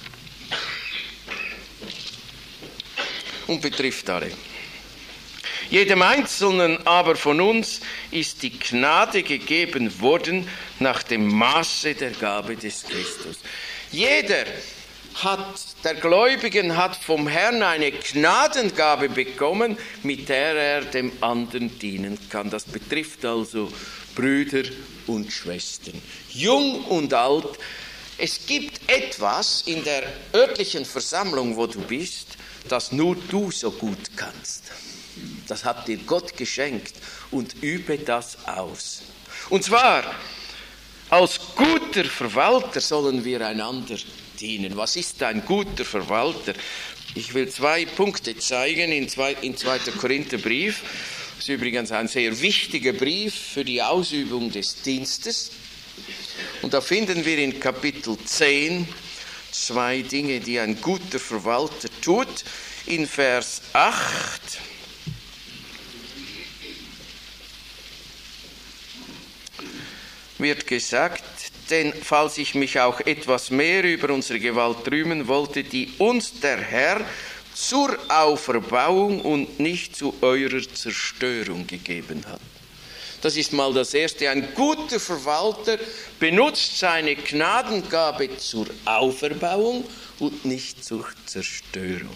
und betrifft alle. Jedem Einzelnen aber von uns ist die Gnade gegeben worden nach dem Maße der Gabe des Christus. Jeder hat, der Gläubigen hat vom Herrn eine Gnadengabe bekommen, mit der er dem anderen dienen kann. Das betrifft also Brüder und Schwestern, jung und alt. Es gibt etwas in der örtlichen Versammlung, wo du bist, das nur du so gut kannst. Das hat dir Gott geschenkt und übe das aus. Und zwar, als guter Verwalter sollen wir einander dienen. Was ist ein guter Verwalter? Ich will zwei Punkte zeigen in zweiter Korintherbrief. Das ist übrigens ein sehr wichtiger Brief für die Ausübung des Dienstes. Und da finden wir in Kapitel zehn zwei Dinge, die ein guter Verwalter tut. In Vers acht wird gesagt, denn falls ich mich auch etwas mehr über unsere Gewalt rühmen wollte, die uns der Herr zur Auferbauung und nicht zu eurer Zerstörung gegeben hat. Das ist mal das Erste. Ein guter Verwalter benutzt seine Gnadengabe zur Auferbauung und nicht zur Zerstörung.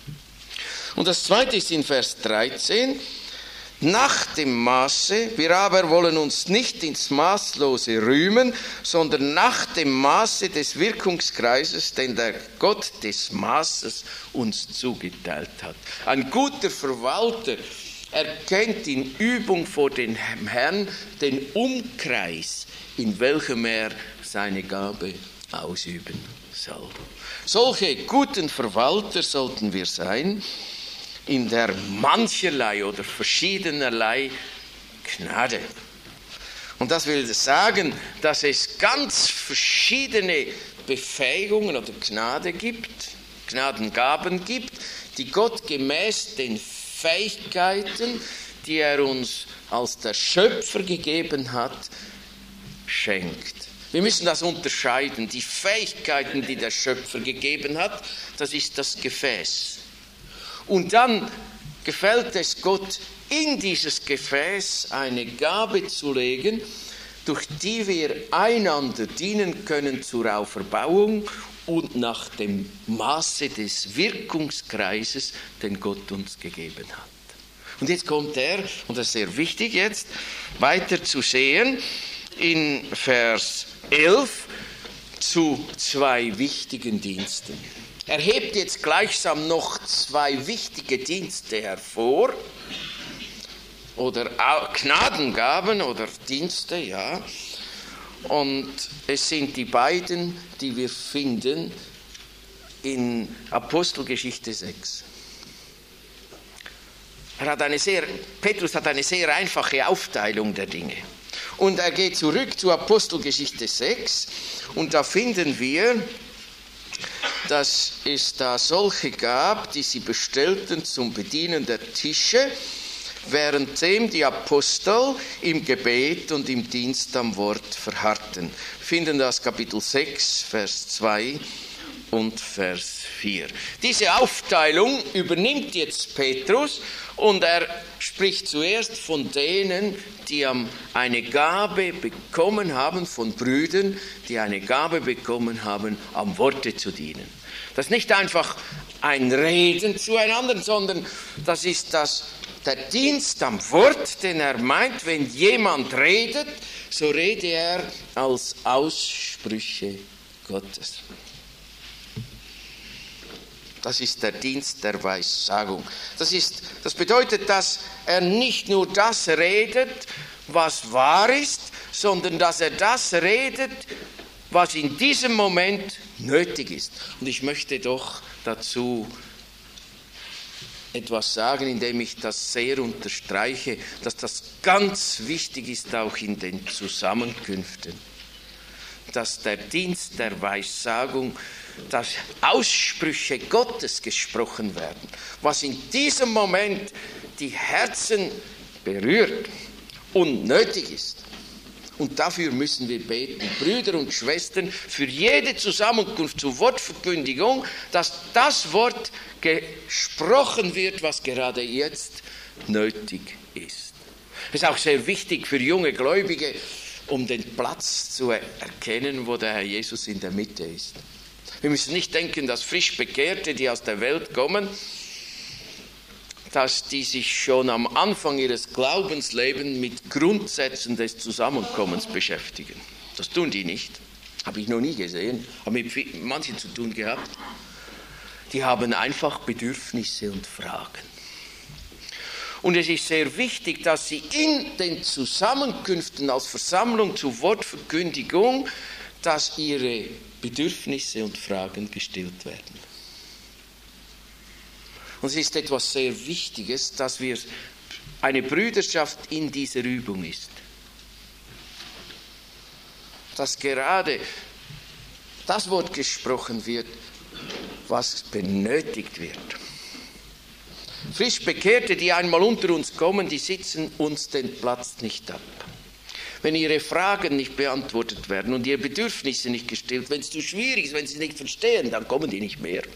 Und das Zweite ist in Vers dreizehn. Nach dem Maße, wir aber wollen uns nicht ins Maßlose rühmen, sondern nach dem Maße des Wirkungskreises, den der Gott des Maßes uns zugeteilt hat. Ein guter Verwalter erkennt in Übung vor dem Herrn den Umkreis, in welchem er seine Gabe ausüben soll. Solche guten Verwalter sollten wir sein, in der mancherlei oder verschiedenerlei Gnade. Und das will sagen, dass es ganz verschiedene Befähigungen oder Gnade gibt, Gnadengaben gibt, die Gott gemäß den Fähigkeiten, die er uns als der Schöpfer gegeben hat, schenkt. Wir müssen das unterscheiden. Die Fähigkeiten, die der Schöpfer gegeben hat, das ist das Gefäß. Und dann gefällt es Gott, in dieses Gefäß eine Gabe zu legen, durch die wir einander dienen können zur Auferbauung und nach dem Maße des Wirkungskreises, den Gott uns gegeben hat. Und jetzt kommt er, und das ist sehr wichtig jetzt, weiter zu sehen, in Vers elf zu zwei wichtigen Diensten. Er hebt jetzt gleichsam noch zwei wichtige Dienste hervor, oder Gnadengaben oder Dienste, ja. Und es sind die beiden, die wir finden in Apostelgeschichte sechs. Er hat eine sehr, Petrus hat eine sehr einfache Aufteilung der Dinge. Und er geht zurück zu Apostelgeschichte sechs und da finden wir, dass es da solche gab, die sie bestellten zum Bedienen der Tische, währenddem die Apostel im Gebet und im Dienst am Wort verharrten. finden das Kapitel sechs, Vers zwei und Vers vier. Diese Aufteilung übernimmt jetzt Petrus und er spricht zuerst von denen, die eine Gabe bekommen haben, von Brüdern, die eine Gabe bekommen haben, am Worte zu dienen. Das ist nicht einfach ein Reden zueinander, sondern das ist das, der Dienst am Wort, den er meint, wenn jemand redet, so rede er als Aussprüche Gottes. Das ist der Dienst der Weissagung. Das ist, das bedeutet, dass er nicht nur das redet, was wahr ist, sondern dass er das redet, was in diesem Moment nötig ist. Und ich möchte doch dazu etwas sagen, indem ich das sehr unterstreiche, dass das ganz wichtig ist, auch in den Zusammenkünften. Dass der Dienst der Weissagung, dass Aussprüche Gottes gesprochen werden, was in diesem Moment die Herzen berührt und nötig ist. Und dafür müssen wir beten, Brüder und Schwestern, für jede Zusammenkunft zur Wortverkündigung, dass das Wort gesprochen wird, was gerade jetzt nötig ist. Es ist auch sehr wichtig für junge Gläubige, um den Platz zu erkennen, wo der Herr Jesus in der Mitte ist. Wir müssen nicht denken, dass frisch Bekehrte, die aus der Welt kommen, dass die sich schon am Anfang ihres Glaubenslebens mit Grundsätzen des Zusammenkommens beschäftigen. Das tun die nicht. Habe ich noch nie gesehen. Habe mit manchen zu tun gehabt. Die haben einfach Bedürfnisse und Fragen. Und es ist sehr wichtig, dass sie in den Zusammenkünften als Versammlung zur Wortverkündigung, dass ihre Bedürfnisse und Fragen gestillt werden. Und es ist etwas sehr Wichtiges, dass wir eine Brüderschaft in dieser Übung ist. Dass gerade das Wort gesprochen wird, was benötigt wird. Frisch Bekehrte, die einmal unter uns kommen, die sitzen uns den Platz nicht ab. Wenn ihre Fragen nicht beantwortet werden und ihre Bedürfnisse nicht gestillt, wenn es zu schwierig ist, wenn sie es nicht verstehen, dann kommen die nicht mehr.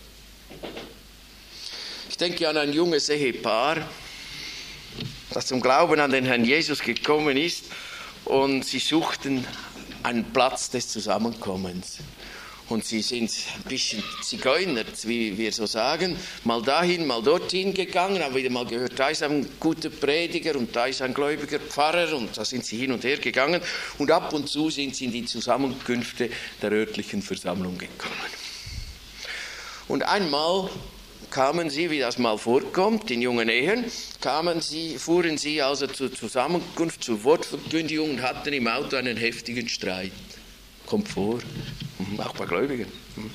Ich denke an ein junges Ehepaar, das zum Glauben an den Herrn Jesus gekommen ist und sie suchten einen Platz des Zusammenkommens. Und sie sind ein bisschen Zigeuner, wie wir so sagen, mal dahin, mal dorthin gegangen, haben wieder mal gehört, da ist ein guter Prediger und da ist ein gläubiger Pfarrer und da sind sie hin und her gegangen und ab und zu sind sie in die Zusammenkünfte der örtlichen Versammlung gekommen. Und einmal kamen sie, wie das mal vorkommt, in jungen Ehen, kamen sie, fuhren sie also zur Zusammenkunft, zur Wortverkündigung und hatten im Auto einen heftigen Streit. Kommt vor, auch bei Gläubigen.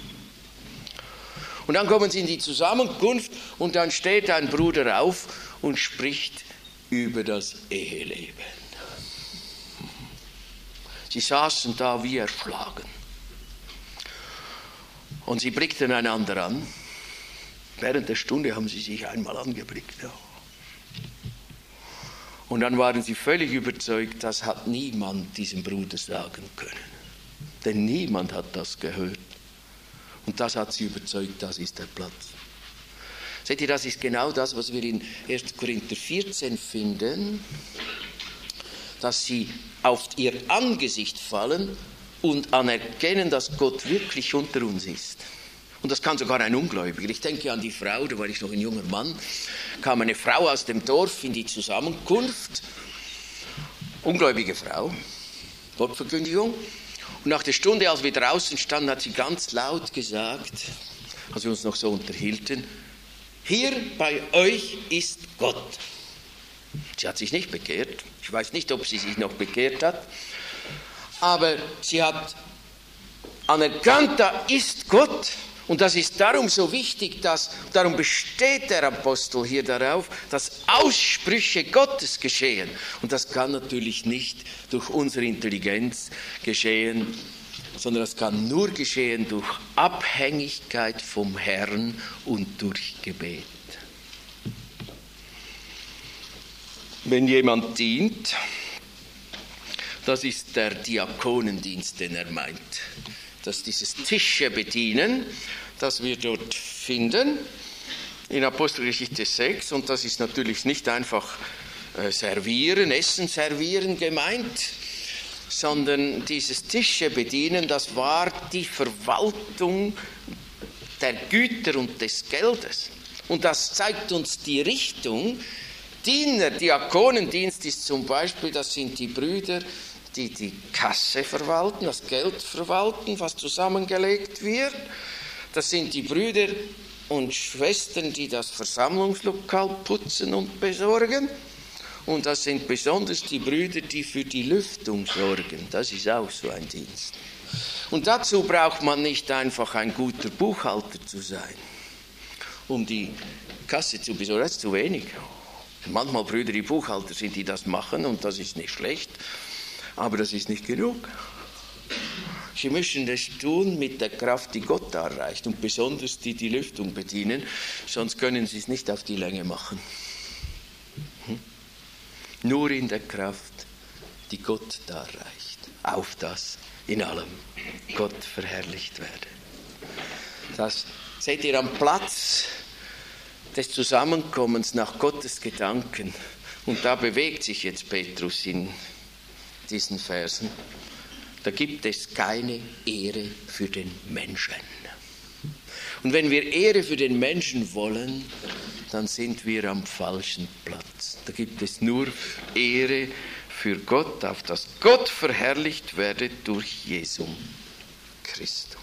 Und dann kommen sie in die Zusammenkunft und dann steht ein Bruder auf und spricht über das Eheleben. Sie saßen da wie erschlagen. Und sie blickten einander an. Während der Stunde haben sie sich einmal angeblickt. Ja. Und dann waren sie völlig überzeugt, das hat niemand diesem Bruder sagen können. Denn niemand hat das gehört. Und das hat sie überzeugt, das ist der Platz. Seht ihr, das ist genau das, was wir in erster Korinther vierzehn finden, dass sie auf ihr Angesicht fallen und anerkennen, dass Gott wirklich unter uns ist. Und das kann sogar ein Ungläubiger. Ich denke an die Frau, da war ich noch ein junger Mann, kam eine Frau aus dem Dorf in die Zusammenkunft, ungläubige Frau, Wortverkündigung. Und nach der Stunde, als wir draußen standen, hat sie ganz laut gesagt, als wir uns noch so unterhielten, hier bei euch ist Gott. Sie hat sich nicht bekehrt. Ich weiß nicht, ob sie sich noch bekehrt hat. Aber sie hat anerkannt, da ist Gott. Und das ist darum so wichtig, dass, darum besteht der Apostel hier darauf, dass Aussprüche Gottes geschehen. Und das kann natürlich nicht durch unsere Intelligenz geschehen, sondern das kann nur geschehen durch Abhängigkeit vom Herrn und durch Gebet. Wenn jemand dient, Das ist der Diakonendienst, den er meint. Dass dieses Tische bedienen, das wir dort finden, in Apostelgeschichte sechs, und das ist natürlich nicht einfach äh, servieren, Essen servieren gemeint, sondern dieses Tische bedienen, das war die Verwaltung der Güter und des Geldes. Und das zeigt uns die Richtung. Diener, Diakonendienst ist zum Beispiel, das sind die Brüder, die die Kasse verwalten, das Geld verwalten, was zusammengelegt wird. Das sind die Brüder und Schwestern, die das Versammlungslokal putzen und besorgen. Und das sind besonders die Brüder, die für die Lüftung sorgen. Das ist auch so ein Dienst. Und dazu braucht man nicht einfach ein guter Buchhalter zu sein, um die Kasse zu besorgen. Das ist zu wenig. Manchmal Brüder, die Buchhalter sind, die das machen, und das ist nicht schlecht, aber das ist nicht genug. Sie müssen das tun mit der Kraft, die Gott erreicht, und besonders die die Lüftung bedienen, sonst können sie es nicht auf die Länge machen. Hm? Nur in der Kraft, die Gott erreicht. Auf das in allem Gott verherrlicht werde. Das seht ihr am Platz des Zusammenkommens nach Gottes Gedanken. Und da bewegt sich jetzt Petrus in diesen Versen. Da gibt es keine Ehre für den Menschen. Und wenn wir Ehre für den Menschen wollen, dann sind wir am falschen Platz. Da gibt es nur Ehre für Gott, auf dass Gott verherrlicht werde durch Jesum Christum.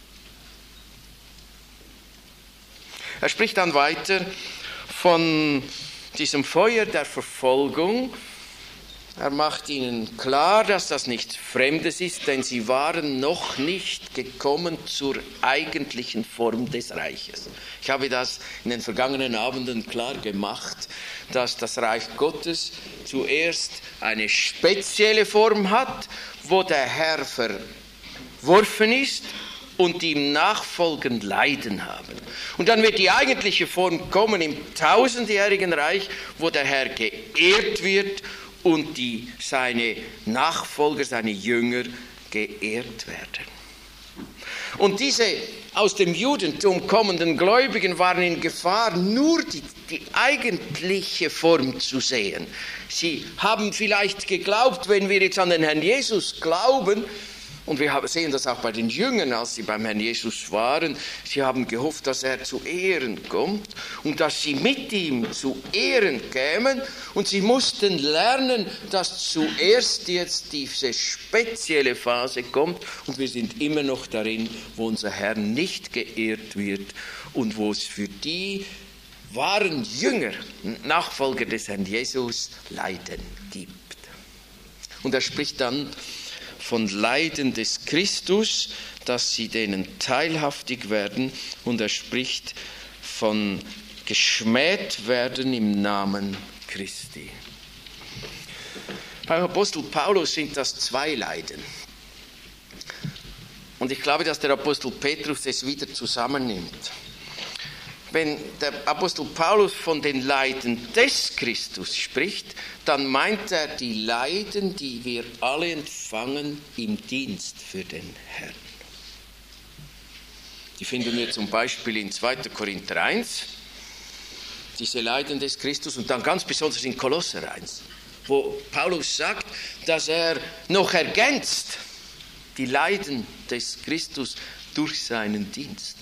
Er spricht dann weiter von diesem Feuer der Verfolgung. Er macht ihnen klar, dass das nichts Fremdes ist, denn sie waren noch nicht gekommen zur eigentlichen Form des Reiches. Ich habe das in den vergangenen Abenden klar gemacht, dass das Reich Gottes zuerst eine spezielle Form hat, wo der Herr verworfen ist und die ihm nachfolgend Leiden haben. Und dann wird die eigentliche Form kommen im tausendjährigen Reich, wo der Herr geehrt wird und die, seine Nachfolger, seine Jünger geehrt werden. Und diese aus dem Judentum kommenden Gläubigen waren in Gefahr, nur die, die eigentliche Form zu sehen. Sie haben vielleicht geglaubt, wenn wir jetzt an den Herrn Jesus glauben, und wir sehen das auch bei den Jüngern, als sie beim Herrn Jesus waren, sie haben gehofft, dass er zu Ehren kommt und dass sie mit ihm zu Ehren kämen. Und sie mussten lernen, dass zuerst jetzt diese spezielle Phase kommt. Und wir sind immer noch darin, wo unser Herr nicht geehrt wird und wo es für die wahren Jünger, Nachfolger des Herrn Jesus, Leiden gibt. Und er spricht dann von Leiden des Christus, dass sie denen teilhaftig werden, und er spricht von geschmäht werden im Namen Christi. Beim Apostel Paulus sind das zwei Leiden. Und ich glaube, dass der Apostel Petrus es wieder zusammennimmt. Wenn der Apostel Paulus von den Leiden des Christus spricht, dann meint er die Leiden, die wir alle empfangen im Dienst für den Herrn. Die finden wir zum Beispiel in zweiter Korinther eins, diese Leiden des Christus, und dann ganz besonders in Kolosser eins, wo Paulus sagt, dass er noch ergänzt die Leiden des Christus durch seinen Dienst.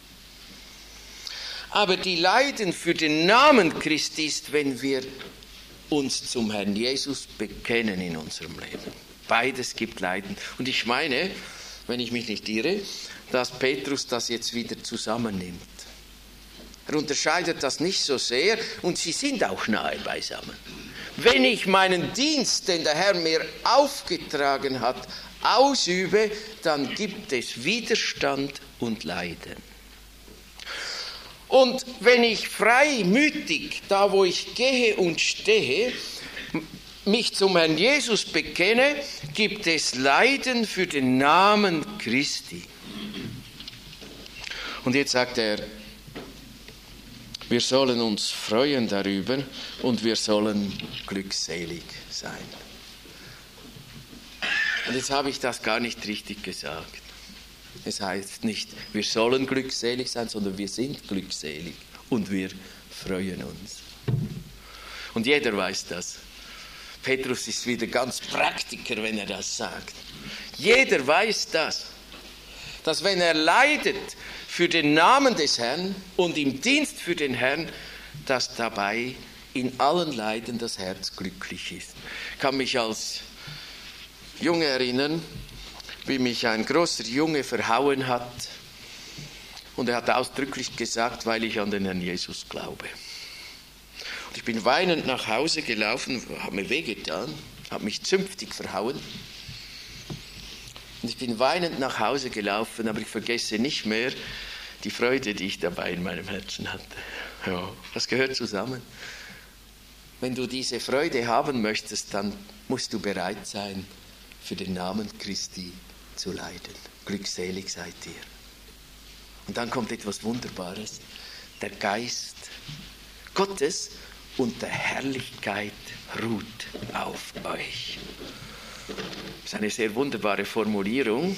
Aber die Leiden für den Namen Christi ist, wenn wir uns zum Herrn Jesus bekennen in unserem Leben. Beides gibt Leiden. Und ich meine, wenn ich mich nicht irre, dass Petrus das jetzt wieder zusammennimmt. Er unterscheidet das nicht so sehr, und sie sind auch nahe beisammen. Wenn ich meinen Dienst, den der Herr mir aufgetragen hat, ausübe, dann gibt es Widerstand und Leiden. Und wenn ich freimütig, da wo ich gehe und stehe, mich zum Herrn Jesus bekenne, gibt es Leiden für den Namen Christi. Und jetzt sagt er, wir sollen uns freuen darüber und wir sollen glückselig sein. Und jetzt habe ich das gar nicht richtig gesagt. Es heißt nicht, wir sollen glückselig sein, sondern wir sind glückselig und wir freuen uns. Und jeder weiß das. Petrus ist wieder ganz Praktiker, wenn er das sagt. Jeder weiß das, dass wenn er leidet für den Namen des Herrn und im Dienst für den Herrn, dass dabei in allen Leiden das Herz glücklich ist. Ich kann mich als Junge erinnern, wie mich ein großer Junge verhauen hat. Und er hat ausdrücklich gesagt, weil ich an den Herrn Jesus glaube. Und ich bin weinend nach Hause gelaufen, hat mir wehgetan, hat mich zünftig verhauen. Und ich bin weinend nach Hause gelaufen, aber ich vergesse nicht mehr die Freude, die ich dabei in meinem Herzen hatte. Ja, das gehört zusammen. Wenn du diese Freude haben möchtest, dann musst du bereit sein, für den Namen Christi zu leiden. Glückselig seid ihr. Und dann kommt etwas Wunderbares. Der Geist Gottes und der Herrlichkeit ruht auf euch. Das ist eine sehr wunderbare Formulierung.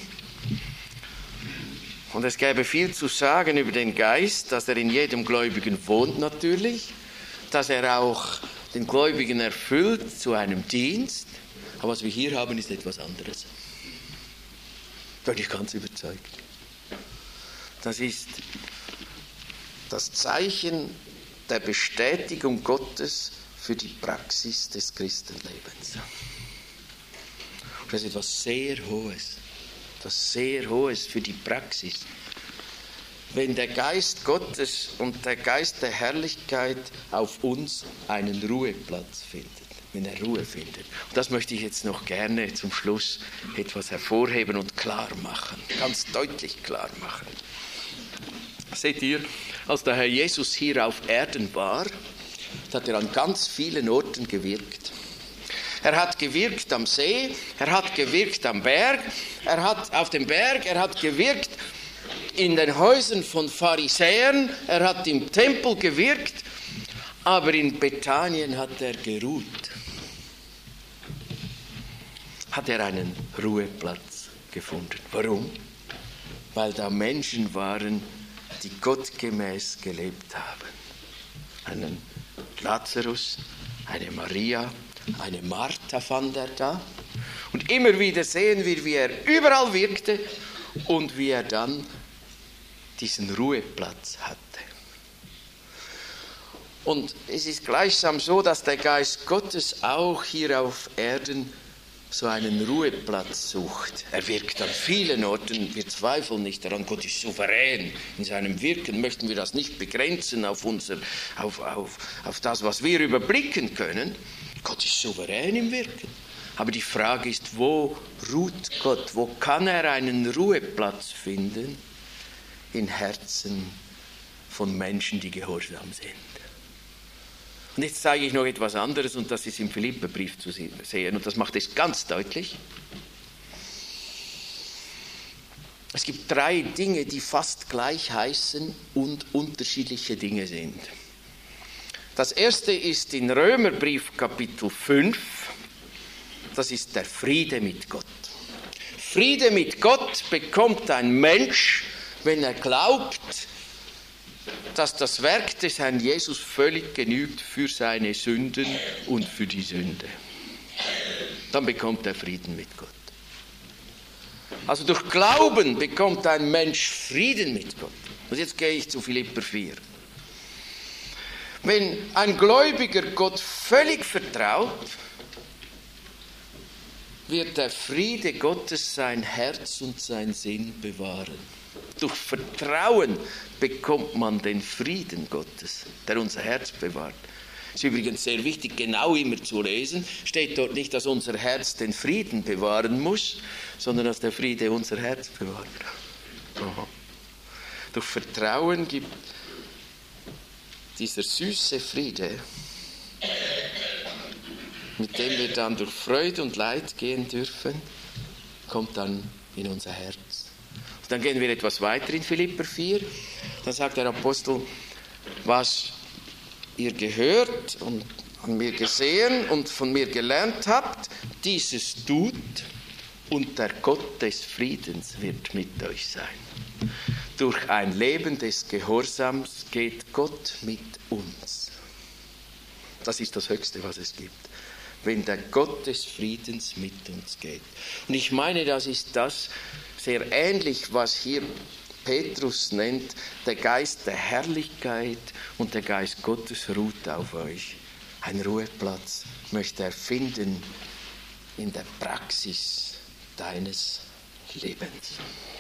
Und es gäbe viel zu sagen über den Geist, dass er in jedem Gläubigen wohnt natürlich, dass er auch den Gläubigen erfüllt zu einem Dienst. Aber was wir hier haben, ist etwas anderes. Da bin ich ganz überzeugt. Das ist das Zeichen der Bestätigung Gottes für die Praxis des Christenlebens. Und das ist etwas sehr Hohes. Etwas sehr Hohes für die Praxis. Wenn der Geist Gottes und der Geist der Herrlichkeit auf uns einen Ruheplatz findet. Wenn er Ruhe findet. Und das möchte ich jetzt noch gerne zum Schluss etwas hervorheben und klar machen. Ganz deutlich klar machen. Seht ihr, als der Herr Jesus hier auf Erden war, hat er an ganz vielen Orten gewirkt. Er hat gewirkt am See, er hat gewirkt am Berg, er hat auf dem Berg, er hat gewirkt in den Häusern von Pharisäern, er hat im Tempel gewirkt, aber in Bethanien hat er geruht. Hat er einen Ruheplatz gefunden. Warum? Weil da Menschen waren, die gottgemäß gelebt haben. Einen Lazarus, eine Maria, eine Martha fand er da. Und immer wieder sehen wir, wie er überall wirkte und wie er dann diesen Ruheplatz hatte. Und es ist gleichsam so, dass der Geist Gottes auch hier auf Erden so einen Ruheplatz sucht. Er wirkt an vielen Orten, wir zweifeln nicht daran, Gott ist souverän in seinem Wirken, möchten wir das nicht begrenzen auf, unser, auf, auf, auf das, was wir überblicken können. Gott ist souverän im Wirken. Aber die Frage ist, wo ruht Gott? Wo kann er einen Ruheplatz finden? In Herzen von Menschen, die gehorsam sind. Und jetzt zeige ich noch etwas anderes, und das ist im Philipperbrief zu sehen, und das macht es ganz deutlich. Es gibt drei Dinge, die fast gleich heißen und unterschiedliche Dinge sind. Das erste ist in Römerbrief Kapitel fünf, das ist der Friede mit Gott. Friede mit Gott bekommt ein Mensch, wenn er glaubt, dass das Werk des Herrn Jesus völlig genügt für seine Sünden und für die Sünde. Dann bekommt er Frieden mit Gott. Also durch Glauben bekommt ein Mensch Frieden mit Gott. Und jetzt gehe ich zu Philipper vier. Wenn ein Gläubiger Gott völlig vertraut, wird der Friede Gottes sein Herz und sein Sinn bewahren. Durch Vertrauen bekommt man den Frieden Gottes, der unser Herz bewahrt. Ist übrigens sehr wichtig, genau immer zu lesen. Steht dort nicht, dass unser Herz den Frieden bewahren muss, sondern dass der Friede unser Herz bewahrt. Aha. Durch Vertrauen gibt dieser süße Friede, mit dem wir dann durch Freude und Leid gehen dürfen, kommt dann in unser Herz. Dann gehen wir etwas weiter in Philipper vier. Dann sagt der Apostel, was ihr gehört und an mir gesehen und von mir gelernt habt, dieses tut Und der Gott des Friedens wird mit euch sein. Durch ein Leben des Gehorsams geht Gott mit uns. Das ist das Höchste, was es gibt. Wenn der Gott des Friedens mit uns geht. Und ich meine, das ist das sehr ähnlich, was hier Petrus nennt, der Geist der Herrlichkeit und der Geist Gottes ruht auf euch. Ein Ruheplatz möchte er finden in der Praxis deines Lebens.